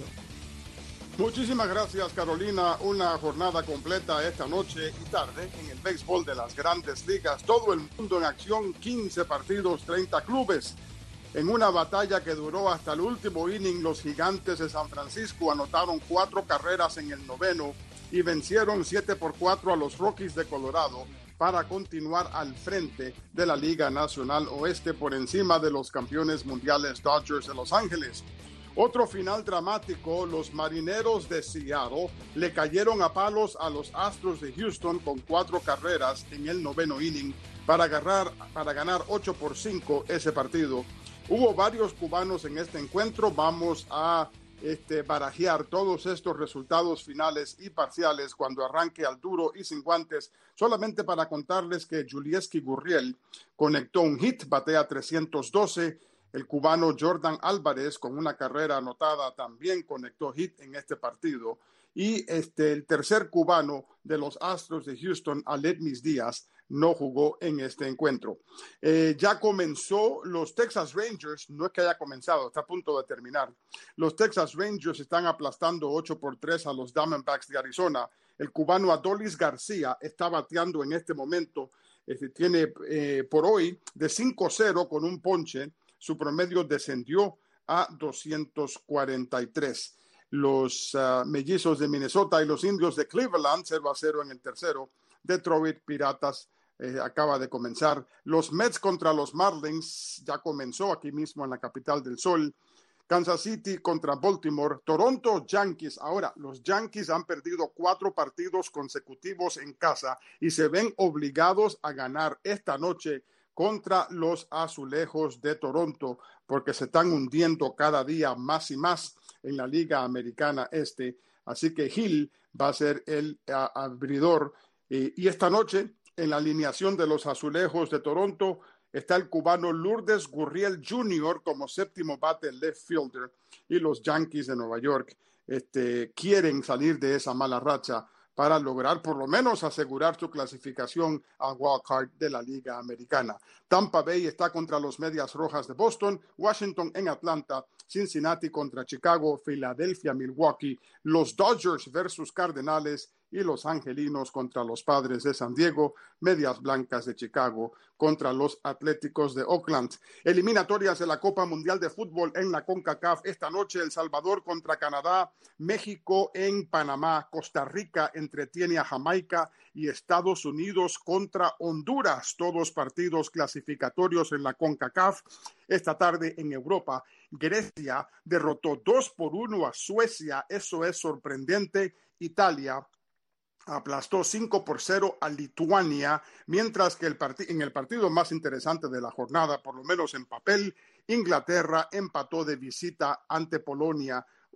Muchísimas gracias, Carolina. Una jornada completa esta noche y tarde en el béisbol de las Grandes Ligas. Todo el mundo en acción, quince partidos, treinta clubes. En una batalla que duró hasta el último inning, los Gigantes de San Francisco anotaron cuatro carreras en el noveno y vencieron siete por cuatro a los Rockies de Colorado para continuar al frente de la Liga Nacional Oeste por encima de los campeones mundiales Dodgers de Los Ángeles. Otro final dramático, los Marineros de Seattle le cayeron a palos a los Astros de Houston con cuatro carreras en el noveno inning para, agarrar, para ganar ocho por cinco ese partido. Hubo varios cubanos en este encuentro. Vamos a este, barajear todos estos resultados finales y parciales cuando arranque al duro y sin guantes, solamente para contarles que Yulieski Gurriel conectó un hit, batea trescientos doce. El cubano Jordan Álvarez, con una carrera anotada, también conectó hit en este partido. Y este, el tercer cubano de los Astros de Houston, Aledmys Díaz, no jugó en este encuentro. Eh, ya comenzó los Texas Rangers, no es que haya comenzado, está a punto de terminar. Los Texas Rangers están aplastando ocho por tres a los Diamondbacks de Arizona. El cubano Adolis García está bateando en este momento, este, tiene eh, por hoy de cinco cero con un ponche. Su promedio descendió a doscientos cuarenta y tres. Los uh, mellizos de Minnesota y los indios de Cleveland, cero a cero en el tercero. Detroit Piratas eh, acaba de comenzar. Los Mets contra los Marlins ya comenzó aquí mismo en la capital del sol. Kansas City contra Baltimore. Toronto Yankees. Ahora, los Yankees han perdido cuatro partidos consecutivos en casa y se ven obligados a ganar esta noche contra los Azulejos de Toronto, porque se están hundiendo cada día más y más en la Liga Americana Este. Así que Hill va a ser el uh, abridor. Eh, y esta noche, en la alineación de los Azulejos de Toronto, está el cubano Lourdes Gurriel junior como séptimo bate left fielder. Y los Yankees de Nueva York este, quieren salir de esa mala racha para lograr por lo menos asegurar su clasificación al wild card de la Liga Americana. Tampa Bay está contra los Medias Rojas de Boston, Washington en Atlanta, Cincinnati contra Chicago, Filadelfia, Milwaukee, los Dodgers versus Cardenales y los Angelinos contra los Padres de San Diego, Medias Blancas de Chicago contra los Atléticos de Oakland. Eliminatorias de la Copa Mundial de Fútbol en la CONCACAF. Esta noche El Salvador contra Canadá, México en Panamá, Costa Rica entretiene a Jamaica y Estados Unidos contra Honduras. Todos partidos clasificatorios en la CONCACAF. Esta tarde en Europa, Grecia derrotó dos por uno a Suecia. Eso es sorprendente. Italia aplastó cinco por cero a Lituania, mientras que el part- en el partido más interesante de la jornada, por lo menos en papel, Inglaterra empató de visita ante Polonia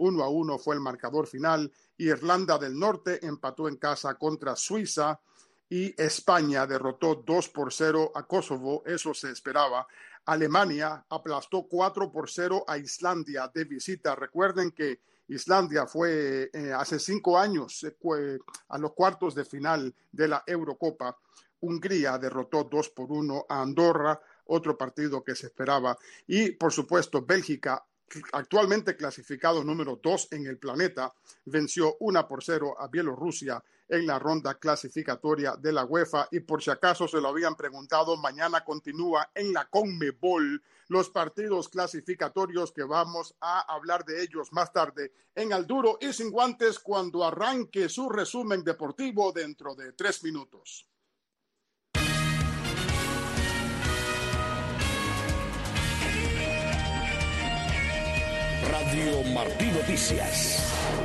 uno a uno fue el marcador final. Irlanda del Norte empató en casa contra Suiza y España derrotó dos por cero a Kosovo, eso se esperaba. Alemania aplastó cuatro por cero a Islandia de visita. Recuerden que Islandia fue eh, hace cinco años eh, fue a los cuartos de final de la Eurocopa. Hungría derrotó dos por uno a Andorra, otro partido que se esperaba. Y, por supuesto, Bélgica, actualmente clasificado número dos en el planeta, venció uno por cero a Bielorrusia en la ronda clasificatoria de la UEFA. Y por si acaso se lo habían preguntado, mañana continúa en la CONMEBOL los partidos clasificatorios, que vamos a hablar de ellos más tarde en Al Duro y Sin Guantes, cuando arranque su resumen deportivo dentro de tres minutos. Radio Martí Noticias.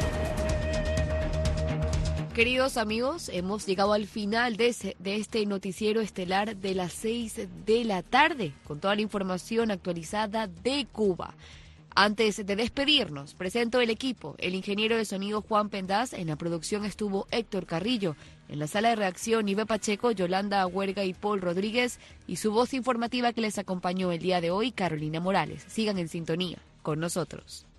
Queridos amigos, hemos llegado al final de, ese, de este noticiero estelar de las seis de la tarde, con toda la información actualizada de Cuba. Antes de despedirnos, presento el equipo. El ingeniero de sonido Juan Pendaz, en la producción estuvo Héctor Carrillo, en la sala de redacción Ibe Pacheco, Yolanda Huerga y Paul Rodríguez, y su voz informativa que les acompañó el día de hoy, Carolina Morales. Sigan en sintonía con nosotros.